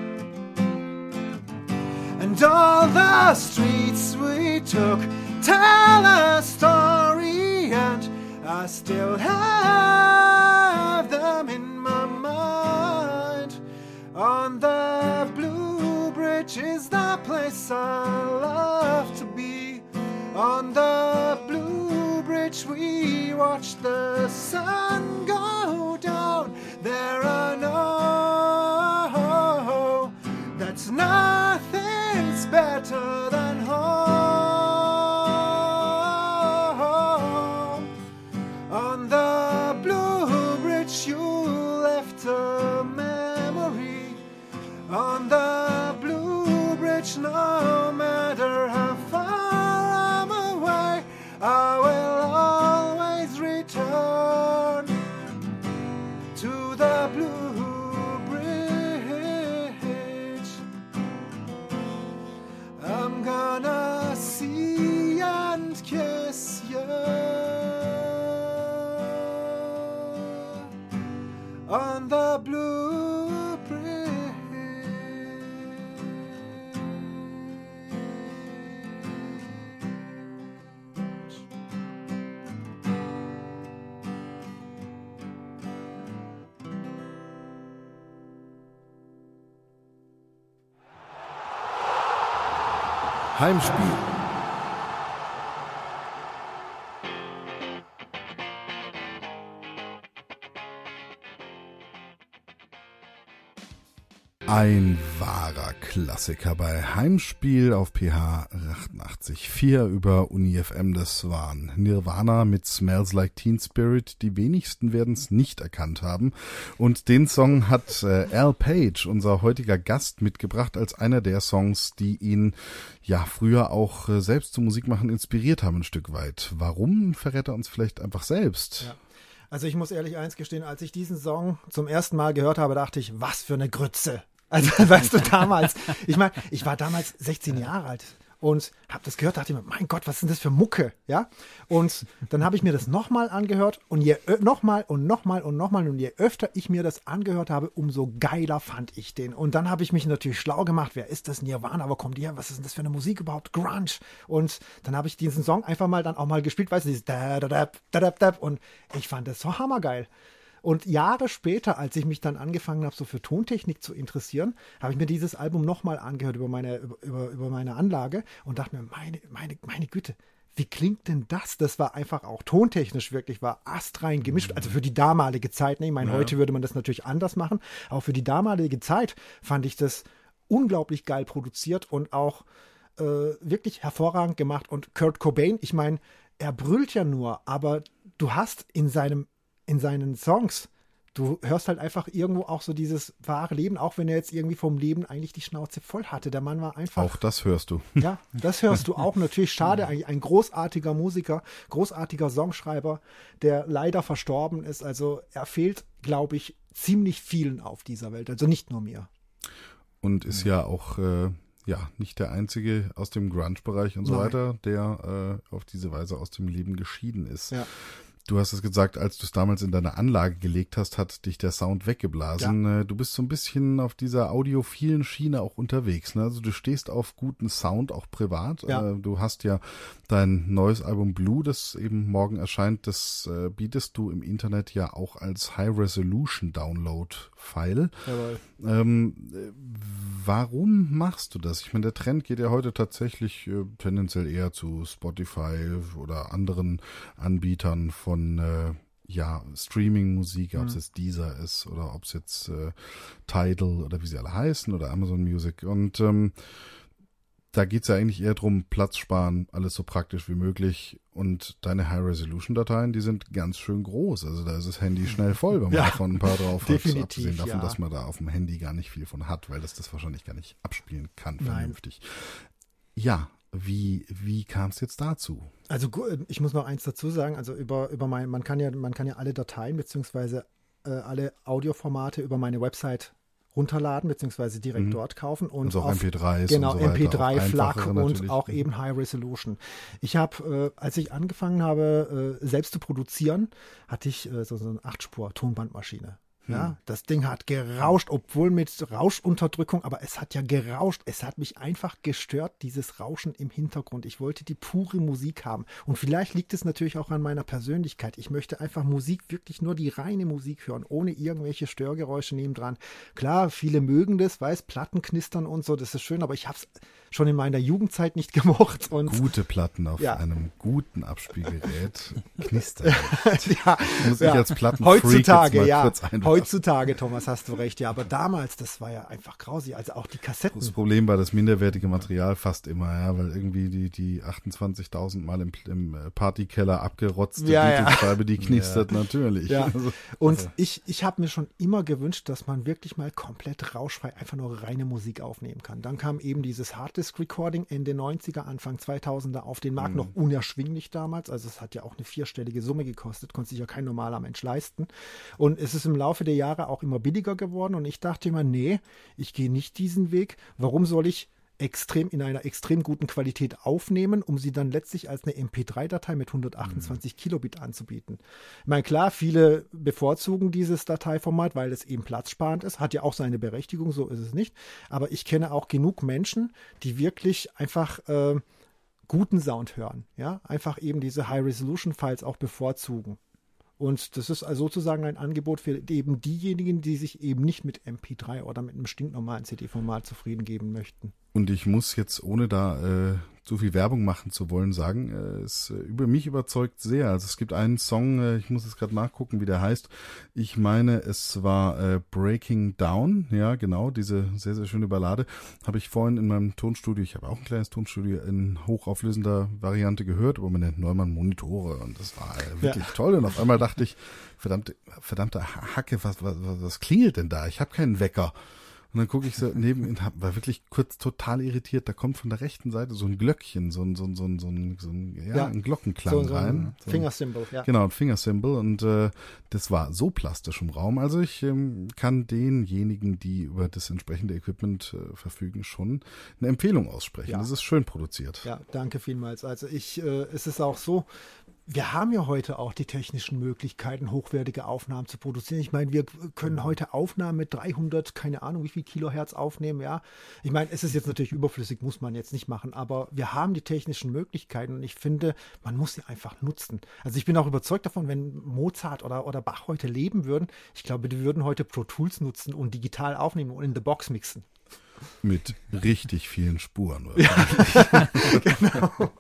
And all the streets we took tell a story, and I still have them in my mind. On the Blue Bridge is the place I love to be. On the Blue Bridge we watch the sun go down. There I know that nothing's better than home. On the Blue Bridge you left a memory. On the Blue Bridge, no matter how far I'm away, I will always return to the Blue Bridge. I'm gonna see and kiss you on the Blue Bridge. Heimspiel. Ein wahrer Klassiker bei Heimspiel auf PH 88.4 über Uni FM. Das waren Nirvana mit Smells Like Teen Spirit. Die wenigsten werden es nicht erkannt haben. Und den Song hat Al Page, unser heutiger Gast, mitgebracht als einer der Songs, die ihn ja früher auch selbst zum Musikmachen inspiriert haben ein Stück weit. Warum, verrät er uns vielleicht einfach selbst? Ja. Also ich muss ehrlich eins gestehen, als ich diesen Song zum ersten Mal gehört habe, dachte ich, was für eine Grütze. Also weißt du, damals, ich meine, ich war damals 16 Jahre alt und habe das gehört, dachte ich mir, mein Gott, was ist denn das für Mucke, ja? Und dann habe ich mir das nochmal angehört und nochmal und je öfter ich mir das angehört habe, umso geiler fand ich den. Und dann habe ich mich natürlich schlau gemacht, wer ist das, Nirvana, wo kommt die her, was ist denn das für eine Musik überhaupt, Grunge? Und dann habe ich diesen Song einfach mal dann auch mal gespielt, weißt du, dieses da-da-dap, und ich fand das so hammergeil. Und Jahre später, als ich mich dann angefangen habe, so für Tontechnik zu interessieren, habe ich mir dieses Album nochmal angehört über meine Anlage und dachte mir, meine Güte, wie klingt denn das? Das war einfach auch tontechnisch wirklich, war astrein gemischt. Also für die damalige Zeit, ne? Ich meine, heute würde man das natürlich anders machen, aber für die damalige Zeit fand ich das unglaublich geil produziert und auch wirklich hervorragend gemacht. Und Kurt Cobain, ich meine, er brüllt ja nur, aber du hast in seinen Songs, du hörst halt einfach irgendwo auch so dieses wahre Leben, auch wenn er jetzt irgendwie vom Leben eigentlich die Schnauze voll hatte. Der Mann war einfach... Auch das hörst du. Ja, das hörst du auch. Natürlich schade, eigentlich ein großartiger Musiker, großartiger Songschreiber, der leider verstorben ist. Also er fehlt, glaube ich, ziemlich vielen auf dieser Welt. Also nicht nur mir. Und ist ja auch... nicht der Einzige aus dem Grunge-Bereich und so weiter, der auf diese Weise aus dem Leben geschieden ist. Ja. Du hast es gesagt, als du es damals in deine Anlage gelegt hast, hat dich der Sound weggeblasen. Ja. Du bist so ein bisschen auf dieser audiophilen Schiene auch unterwegs. Ne? Also du stehst auf guten Sound, auch privat. Ja. Du hast ja dein neues Album Blue, das eben morgen erscheint, das bietest du im Internet ja auch als High-Resolution-Download-File. Warum machst du das? Ich meine, der Trend geht ja heute tatsächlich tendenziell eher zu Spotify oder anderen Anbietern von Streaming-Musik, ob es jetzt Deezer ist oder ob es jetzt Tidal oder wie sie alle heißen oder Amazon Music. Und da geht es ja eigentlich eher darum, Platz sparen, alles so praktisch wie möglich. Und deine High-Resolution-Dateien, die sind ganz schön groß. Also da ist das Handy schnell voll, wenn man davon ein paar drauf hat. Abgesehen davon, dass man da auf dem Handy gar nicht viel von hat, weil das wahrscheinlich gar nicht abspielen kann vernünftig. Ja, wie kam es jetzt dazu? Also ich muss noch eins dazu sagen, also man kann ja alle Dateien beziehungsweise alle Audioformate über meine Website runterladen beziehungsweise direkt dort kaufen und also auch auf, MP3s genau, und so weiter, MP3 FLAC und natürlich. auch eben High Resolution. Ich habe, als ich angefangen habe, selbst zu produzieren, hatte ich so eine 8-Spur-Tonbandmaschine. Ja, das Ding hat gerauscht, obwohl mit Rauschunterdrückung, aber es hat ja gerauscht. Es hat mich einfach gestört, dieses Rauschen im Hintergrund. Ich wollte die pure Musik haben. Und vielleicht liegt es natürlich auch an meiner Persönlichkeit. Ich möchte einfach Musik, wirklich nur die reine Musik hören, ohne irgendwelche Störgeräusche nebendran. Klar, viele mögen das, Platten knistern und so, das ist schön, aber ich habe es schon in meiner Jugendzeit nicht gemocht. Und gute Platten auf einem guten Abspielgerät knistern. ja, Muss ich als Plattenfreak heutzutage, jetzt mal ja. kurz einwerfen. Heutzutage, Thomas, hast du recht, ja. Aber damals, das war ja einfach grausig. Also auch die Kassetten. Das Problem war das minderwertige Material fast immer, ja, weil irgendwie die 28.000 Mal im Partykeller abgerotzte Beatles-Scheibe, die knistert natürlich. Ja. Also, Und ich habe mir schon immer gewünscht, dass man wirklich mal komplett rauschfrei einfach nur reine Musik aufnehmen kann. Dann kam eben dieses Harddisk-Recording Ende 90er, Anfang 2000er auf den Markt, noch unerschwinglich damals. Also es hat ja auch eine 4-stellige Summe gekostet, konnte sich ja kein normaler Mensch leisten. Und es ist im Laufe der Jahre auch immer billiger geworden und ich dachte immer, nee, ich gehe nicht diesen Weg. Warum soll ich in einer extrem guten Qualität aufnehmen, um sie dann letztlich als eine MP3-Datei mit 128 Kilobit anzubieten? Ich meine, klar, viele bevorzugen dieses Dateiformat, weil es eben platzsparend ist, hat ja auch seine Berechtigung, so ist es nicht. Aber ich kenne auch genug Menschen, die wirklich einfach guten Sound hören, ja, einfach eben diese High-Resolution-Files auch bevorzugen. Und das ist also sozusagen ein Angebot für eben diejenigen, die sich eben nicht mit MP3 oder mit einem stinknormalen CD-Format zufrieden geben möchten. Und ich muss jetzt, ohne da zu viel Werbung machen zu wollen, sagen, es über mich überzeugt sehr. Also es gibt einen Song, ich muss jetzt gerade nachgucken, wie der heißt. Ich meine, es war Breaking Down, ja genau, diese sehr, sehr schöne Ballade. Habe ich vorhin in meinem Tonstudio, ich habe auch ein kleines Tonstudio in hochauflösender Variante gehört, über meine Neumann-Monitore und das war wirklich toll. Und auf einmal dachte ich, verdammte Hacke, was klingelt denn da? Ich habe keinen Wecker. Und dann gucke ich so neben ihn, war wirklich kurz total irritiert. Da kommt von der rechten Seite so ein Glöckchen, so ein Glockenklang so rein. So ein Fingersymbol, ja. Genau, ein Fingersymbol. Und das war so plastisch im Raum. Also ich kann denjenigen, die über das entsprechende Equipment verfügen, schon eine Empfehlung aussprechen. Ja. Das ist schön produziert. Ja, danke vielmals. Also es ist auch so, wir haben ja heute auch die technischen Möglichkeiten, hochwertige Aufnahmen zu produzieren. Ich meine, wir können heute Aufnahmen mit 300, keine Ahnung, wie viel Kilohertz aufnehmen, ja. Ich meine, es ist jetzt natürlich überflüssig, muss man jetzt nicht machen, aber wir haben die technischen Möglichkeiten und ich finde, man muss sie einfach nutzen. Also ich bin auch überzeugt davon, wenn Mozart oder Bach heute leben würden, ich glaube, die würden heute Pro Tools nutzen und digital aufnehmen und in the Box mixen. Mit richtig vielen Spuren. Ja, genau.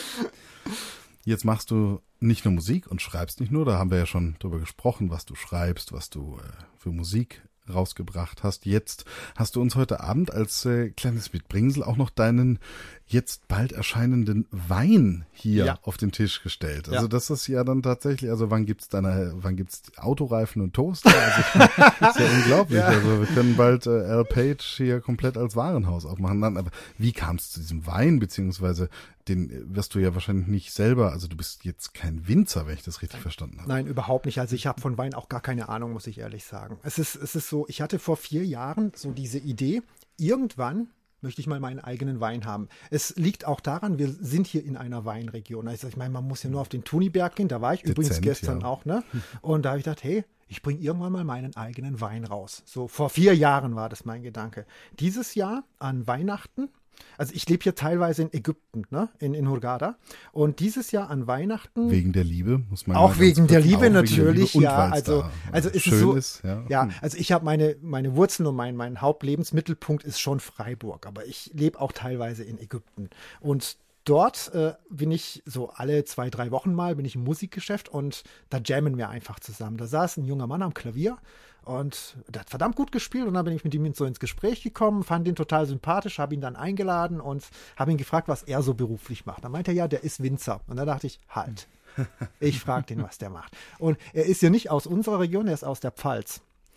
Jetzt machst du nicht nur Musik und schreibst nicht nur, da haben wir ja schon drüber gesprochen, was du schreibst, was du für Musik rausgebracht hast. Jetzt hast du uns heute Abend als kleines Mitbringsel auch noch deinen jetzt bald erscheinenden Wein hier auf den Tisch gestellt. Also das ist ja dann tatsächlich, also wann gibt's Autoreifen und Toaster? Also ist ja unglaublich. Ja. Also wir können bald Al Page hier komplett als Warenhaus aufmachen. Aber wie kam es zu diesem Wein, beziehungsweise den wirst du ja wahrscheinlich nicht selber, also du bist jetzt kein Winzer, wenn ich das richtig verstanden habe. Nein, überhaupt nicht. Also ich habe von Wein auch gar keine Ahnung, muss ich ehrlich sagen. Es ist so, ich hatte vor 4 Jahren so diese Idee, irgendwann möchte ich mal meinen eigenen Wein haben. Es liegt auch daran, wir sind hier in einer Weinregion. Also ich meine, man muss ja nur auf den Thuniberg gehen, da war ich übrigens gestern auch, ne? Und da habe ich gedacht, hey, ich bringe irgendwann mal meinen eigenen Wein raus. So vor 4 Jahren war das mein Gedanke. Dieses Jahr an Weihnachten, also ich lebe hier teilweise in Ägypten, ne? In Hurghada. Und dieses Jahr an Weihnachten. Wegen der Liebe, muss man auch wegen der Liebe natürlich, ja. Also ist es so. Ist, ja, also ich habe meine Wurzeln und mein Hauptlebensmittelpunkt ist schon Freiburg, aber ich lebe auch teilweise in Ägypten. Und dort bin ich so alle 2-3 Wochen bin ich im Musikgeschäft und da jammen wir einfach zusammen. Da saß ein junger Mann am Klavier und der hat verdammt gut gespielt und dann bin ich mit ihm so ins Gespräch gekommen, fand ihn total sympathisch, habe ihn dann eingeladen und habe ihn gefragt, was er so beruflich macht. Dann meinte er, ja, der ist Winzer. Und da dachte ich, halt, ich frage den, was der macht. Und er ist ja nicht aus unserer Region, er ist aus der Pfalz.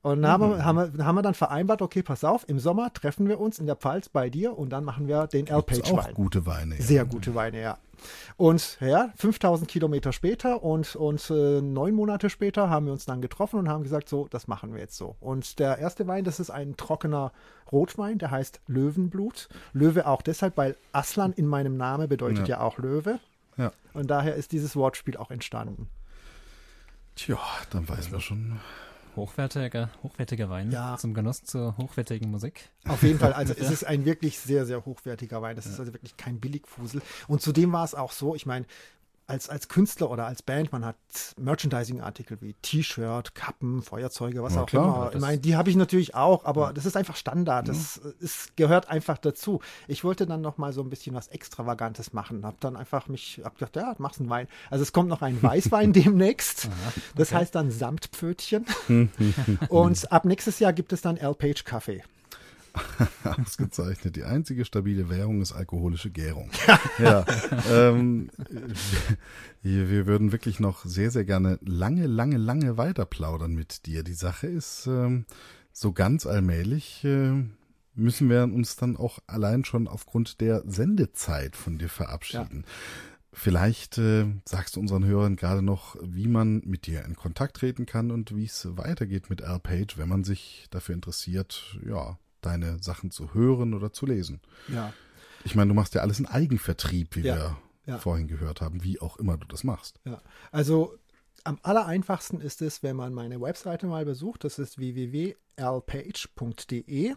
Und dann haben wir dann vereinbart, okay, pass auf, im Sommer treffen wir uns in der Pfalz bei dir und dann machen wir den L-Page-Wein. Auch gute Weine. Ja. Sehr gute Weine, ja. Und ja, 5000 Kilometer später und 9 Monate später haben wir uns dann getroffen und haben gesagt, so, das machen wir jetzt so. Und der erste Wein, das ist ein trockener Rotwein, der heißt Löwenblut. Löwe auch deshalb, weil Aslan in meinem Namen bedeutet ja auch Löwe. Ja. Und daher ist dieses Wortspiel auch entstanden. Tja, dann weiß man schon. Hochwertiger Wein zum Genuss zur hochwertigen Musik. Auf jeden Fall, also es ist ein wirklich sehr, sehr hochwertiger Wein. Das ist also wirklich kein Billigfusel. Und zudem war es auch so, ich meine, als Künstler oder als Band, man hat Merchandising-Artikel wie T-Shirt, Kappen, Feuerzeuge, was auch immer. Ich meine, die habe ich natürlich auch, aber das ist einfach Standard. Das gehört einfach dazu. Ich wollte dann noch mal so ein bisschen was Extravagantes machen. Hab gedacht, ja, machst einen Wein. Also es kommt noch ein Weißwein demnächst. Das heißt dann Samtpfötchen. Und ab nächstes Jahr gibt es dann L-Page Kaffee. Ausgezeichnet. Die einzige stabile Währung ist alkoholische Gärung. Ja, wir würden wirklich noch sehr, sehr gerne lange weiter plaudern mit dir. Die Sache ist, so ganz allmählich müssen wir uns dann auch allein schon aufgrund der Sendezeit von dir verabschieden. Ja. Vielleicht sagst du unseren Hörern gerade noch, wie man mit dir in Kontakt treten kann und wie es weitergeht mit L-Page, wenn man sich dafür interessiert, ja, deine Sachen zu hören oder zu lesen. Ja. Ich meine, du machst ja alles in Eigenvertrieb, wie wir vorhin gehört haben, wie auch immer du das machst. Ja, also am allereinfachsten ist es, wenn man meine Webseite mal besucht. Das ist www.lpage.de.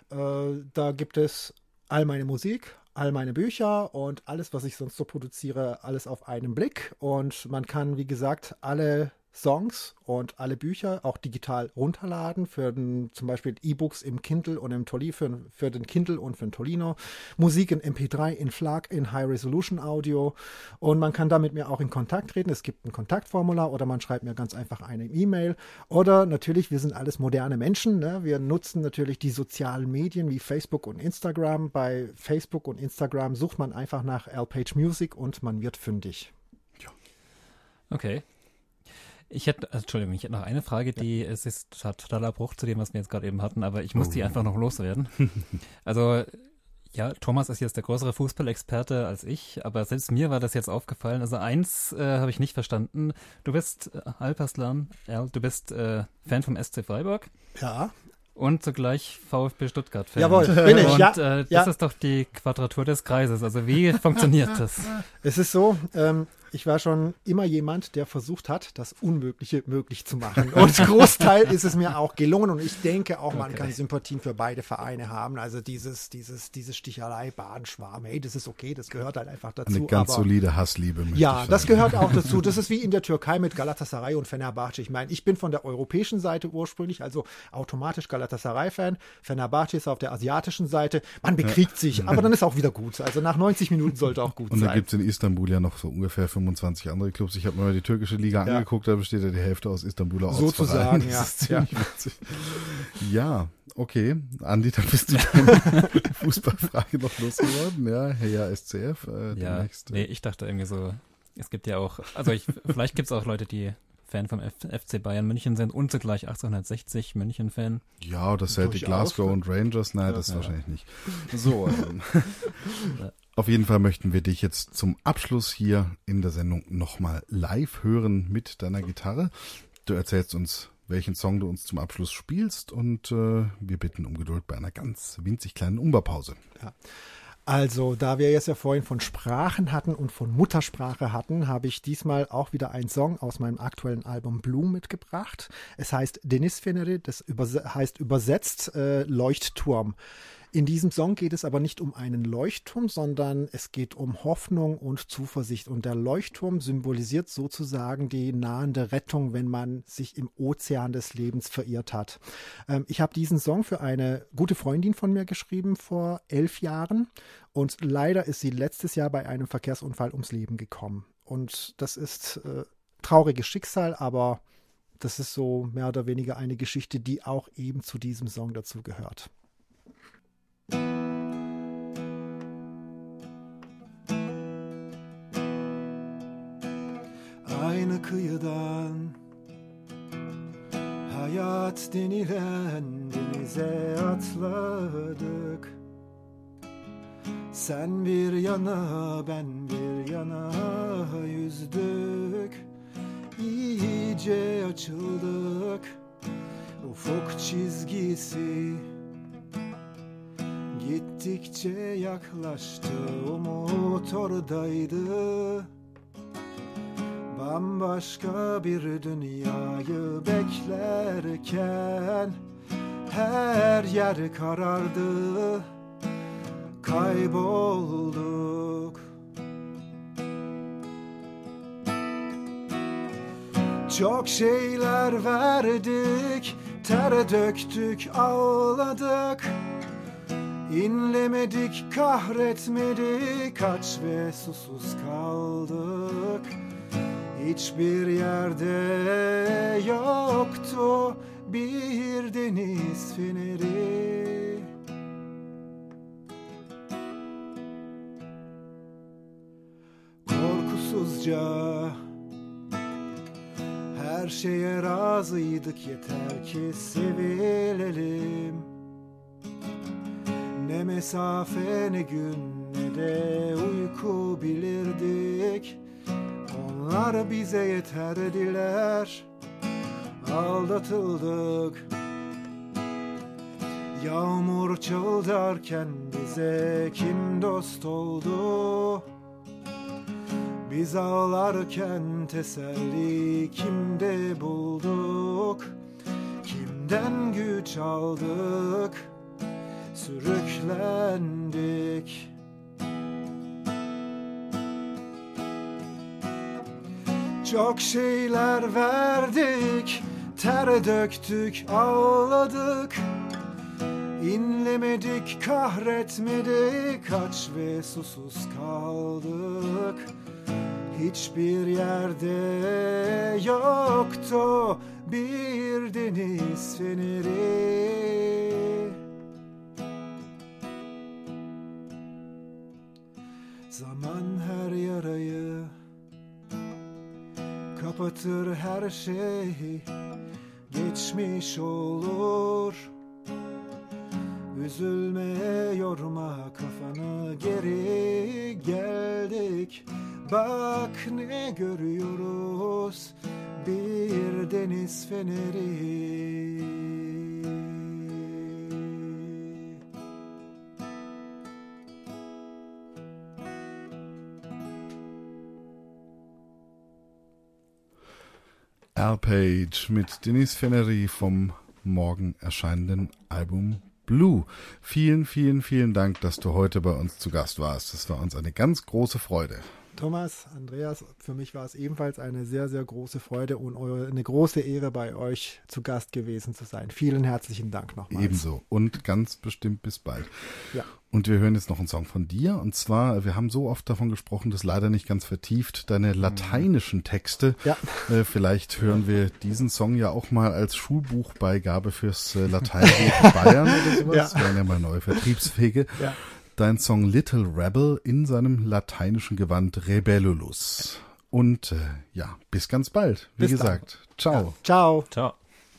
Da gibt es all meine Musik, all meine Bücher und alles, was ich sonst so produziere, alles auf einen Blick. Und man kann, wie gesagt, alle Songs und alle Bücher auch digital runterladen für zum Beispiel E-Books im Kindle und im Tolli für den Kindle und für den Tolino, Musik in MP3, in FLAC, in High Resolution Audio und man kann da mit mir auch in Kontakt treten. Es gibt ein Kontaktformular oder man schreibt mir ganz einfach eine E-Mail oder natürlich, wir sind alles moderne Menschen, ne? Wir nutzen natürlich die sozialen Medien wie Facebook und Instagram. Bei Facebook und Instagram sucht man einfach nach L-Page Music und man wird fündig. Ja. Okay. Ich hätte noch eine Frage, es ist totaler Bruch zu dem, was wir jetzt gerade eben hatten, aber ich muss die einfach noch loswerden. Also, ja, Thomas ist jetzt der größere Fußballexperte als ich, aber selbst mir war das jetzt aufgefallen. Also eins habe ich nicht verstanden. Du bist, Alparslan, du bist Fan vom SC Freiburg. Ja. Und zugleich VfB Stuttgart-Fan. Jawohl, bin ich, und, ja. Das ist doch die Quadratur des Kreises. Also wie funktioniert das? Es ist so, ich war schon immer jemand, der versucht hat, das Unmögliche möglich zu machen. Und Großteil ist es mir auch gelungen. Und ich denke auch, man kann Sympathien für beide Vereine haben. Also diese Stichelei, Badenschwarm, hey, das ist okay, das gehört halt einfach dazu. Eine ganz solide Hassliebe. Ja, das gehört auch dazu. Das ist wie in der Türkei mit Galatasaray und Fenerbahce. Ich meine, ich bin von der europäischen Seite ursprünglich, also automatisch Galatasaray-Fan. Fenerbahce ist auf der asiatischen Seite. Man bekriegt sich, aber dann ist auch wieder gut. Also nach 90 Minuten sollte auch gut sein. Und da gibt es in Istanbul ja noch so ungefähr 25 andere Clubs. Ich habe mir mal die türkische Liga angeguckt, da besteht ja die Hälfte aus Istanbuler Ortsvereinen. Sozusagen, ja. Das ist ziemlich witzig. Ja, okay. Andi, dann bist du deine Fußballfrage noch losgeworden. Ja, Heya SCF. Nee, ich dachte irgendwie so, es gibt ja auch, vielleicht gibt es auch Leute, die Fan vom FC Bayern München sind und zugleich 1860 München-Fan. Ja, oder Celtic Glasgow und Rangers. Nein, das wahrscheinlich nicht. So, auf jeden Fall möchten wir dich jetzt zum Abschluss hier in der Sendung nochmal live hören mit deiner Gitarre. Du erzählst uns, welchen Song du uns zum Abschluss spielst und wir bitten um Geduld bei einer ganz winzig kleinen Umbaupause. Ja. Also, da wir jetzt ja vorhin von Sprachen hatten und von Muttersprache hatten, habe ich diesmal auch wieder einen Song aus meinem aktuellen Album Bloom mitgebracht. Es heißt Deniz Feneri, das heißt übersetzt Leuchtturm. In diesem Song geht es aber nicht um einen Leuchtturm, sondern es geht um Hoffnung und Zuversicht. Und der Leuchtturm symbolisiert sozusagen die nahende Rettung, wenn man sich im Ozean des Lebens verirrt hat. Ich habe diesen Song für eine gute Freundin von mir geschrieben vor 11 Jahren. Und leider ist sie letztes Jahr bei einem Verkehrsunfall ums Leben gekommen. Und das ist trauriges Schicksal, aber das ist so mehr oder weniger eine Geschichte, die auch eben zu diesem Song dazu gehört. Aynı kıyıdan Hayat denilen denize atladık. Sen bir yana ben bir yana yüzdük. İyice açıldık. Ufuk çizgisi gittikçe yaklaştı. Umut oradaydı. Bambaşka bir dünyayı beklerken her yer karardı. Kaybolduk. Çok şeyler verdik, ter döktük, ağladık. İnlemedik, kahretmedik, aç ve susuz kaldık. Hiçbir yerde yoktu bir deniz feneri. Korkusuzca her şeye razıydık, yeter ki sevilelim. Ne mesafe ne gün ne de uyku bilirdik. Onlar bize yeterdiler. Aldatıldık. Yağmur çağlarken bize kim dost oldu? Biz ağlarken teselli kimde bulduk? Kimden güç aldık? Sürüklendik. Çok şeyler verdik, ter döktük, ağladık. İnlemedik, kahretmedik, aç ve susuz kaldık. Hiçbir yerde yoktu bir deniz feneri. Zaman her yarayı kapatır, her şey geçmiş olur. Üzülme, yorma kafanı, geri geldik. Bak ne görüyoruz, bir deniz feneri. Al Page mit Denise Fennery vom morgen erscheinenden Album Blue. Vielen, vielen, vielen Dank, dass du heute bei uns zu Gast warst. Das war uns eine ganz große Freude. Thomas, Andreas, für mich war es ebenfalls eine sehr, sehr große Freude und eine große Ehre, bei euch zu Gast gewesen zu sein. Vielen herzlichen Dank nochmals. Ebenso und ganz bestimmt bis bald. Ja. Und wir hören jetzt noch einen Song von dir. Und zwar, wir haben so oft davon gesprochen, das leider nicht ganz vertieft, deine lateinischen Texte. Ja. Vielleicht hören wir diesen Song ja auch mal als Schulbuchbeigabe fürs Lateinbuch Bayern oder sowas. Ja. Das wären ja mal neue Vertriebswege. Ja. Dein Song Little Rebel in seinem lateinischen Gewand Rebellulus. Und ja, bis ganz bald. Wie Bis gesagt, dann. ciao. Ja. Ciao. Ciao.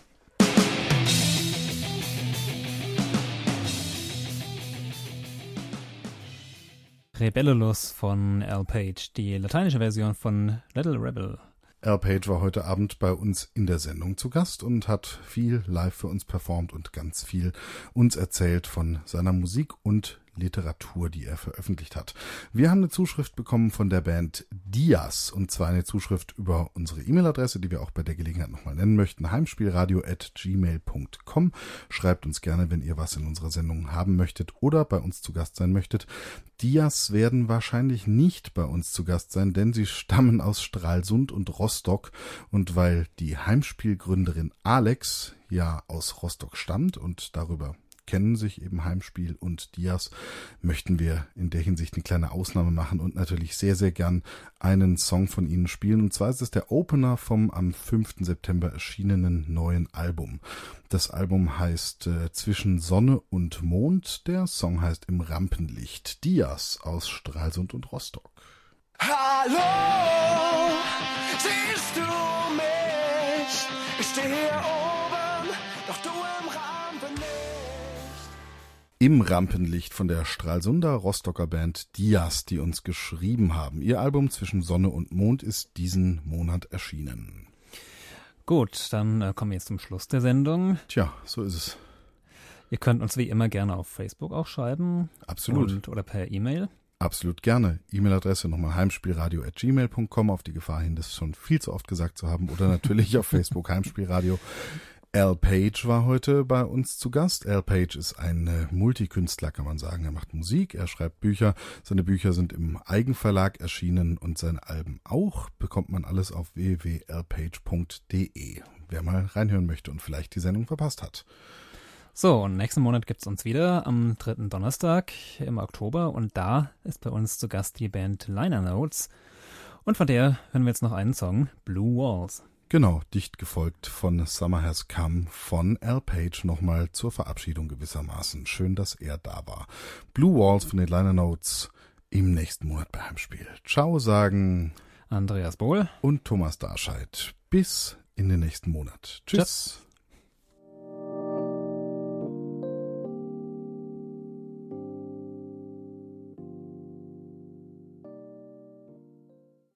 Rebellulus von Al Page, die lateinische Version von Little Rebel. Al Page war heute Abend bei uns in der Sendung zu Gast und hat viel live für uns performt und ganz viel uns erzählt von seiner Musik und Literatur, die er veröffentlicht hat. Wir haben eine Zuschrift bekommen von der Band Dias, und zwar eine Zuschrift über unsere E-Mail-Adresse, die wir auch bei der Gelegenheit nochmal nennen möchten, heimspielradio@gmail.com. Schreibt uns gerne, wenn ihr was in unserer Sendung haben möchtet oder bei uns zu Gast sein möchtet. Dias werden wahrscheinlich nicht bei uns zu Gast sein, denn sie stammen aus Stralsund und Rostock, und weil die Heimspielgründerin Alex ja aus Rostock stammt und darüber kennen sich eben Heimspiel und Dias, möchten wir in der Hinsicht eine kleine Ausnahme machen und natürlich sehr, sehr gern einen Song von ihnen spielen. Und zwar ist es der Opener vom am 5. September erschienenen neuen Album. Das Album heißt Zwischen Sonne und Mond. Der Song heißt Im Rampenlicht. Dias aus Stralsund und Rostock. Hallo, siehst du mich? Ich stehe hier oben doch du im Rampenlicht. Im Rampenlicht von der Stralsunder Rostocker Band Dias, die uns geschrieben haben. Ihr Album Zwischen Sonne und Mond ist diesen Monat erschienen. Gut, dann kommen wir jetzt zum Schluss der Sendung. Tja, so ist es. Ihr könnt uns wie immer gerne auf Facebook auch schreiben. Absolut. Oder per E-Mail. Absolut gerne. E-Mail-Adresse nochmal heimspielradio@gmail.com, auf die Gefahr hin, das schon viel zu oft gesagt zu haben. Oder natürlich auf Facebook Heimspielradio. Al Page war heute bei uns zu Gast. Al Page ist ein Multikünstler, kann man sagen. Er macht Musik, er schreibt Bücher. Seine Bücher sind im Eigenverlag erschienen und seine Alben auch. Bekommt man alles auf www.alpage.de. Wer mal reinhören möchte und vielleicht die Sendung verpasst hat. So, und nächsten Monat gibt's uns wieder am 3. Donnerstag im Oktober. Und da ist bei uns zu Gast die Band Liner Notes. Und von der hören wir jetzt noch einen Song, Blue Walls. Genau, dicht gefolgt von Summer Has Come von Al Page nochmal zur Verabschiedung gewissermaßen. Schön, dass er da war. Blue Walls von den Liner Notes im nächsten Monat bei Heimspiel. Ciao sagen Andreas Bohl und Thomas Darscheid. Bis in den nächsten Monat. Tschüss.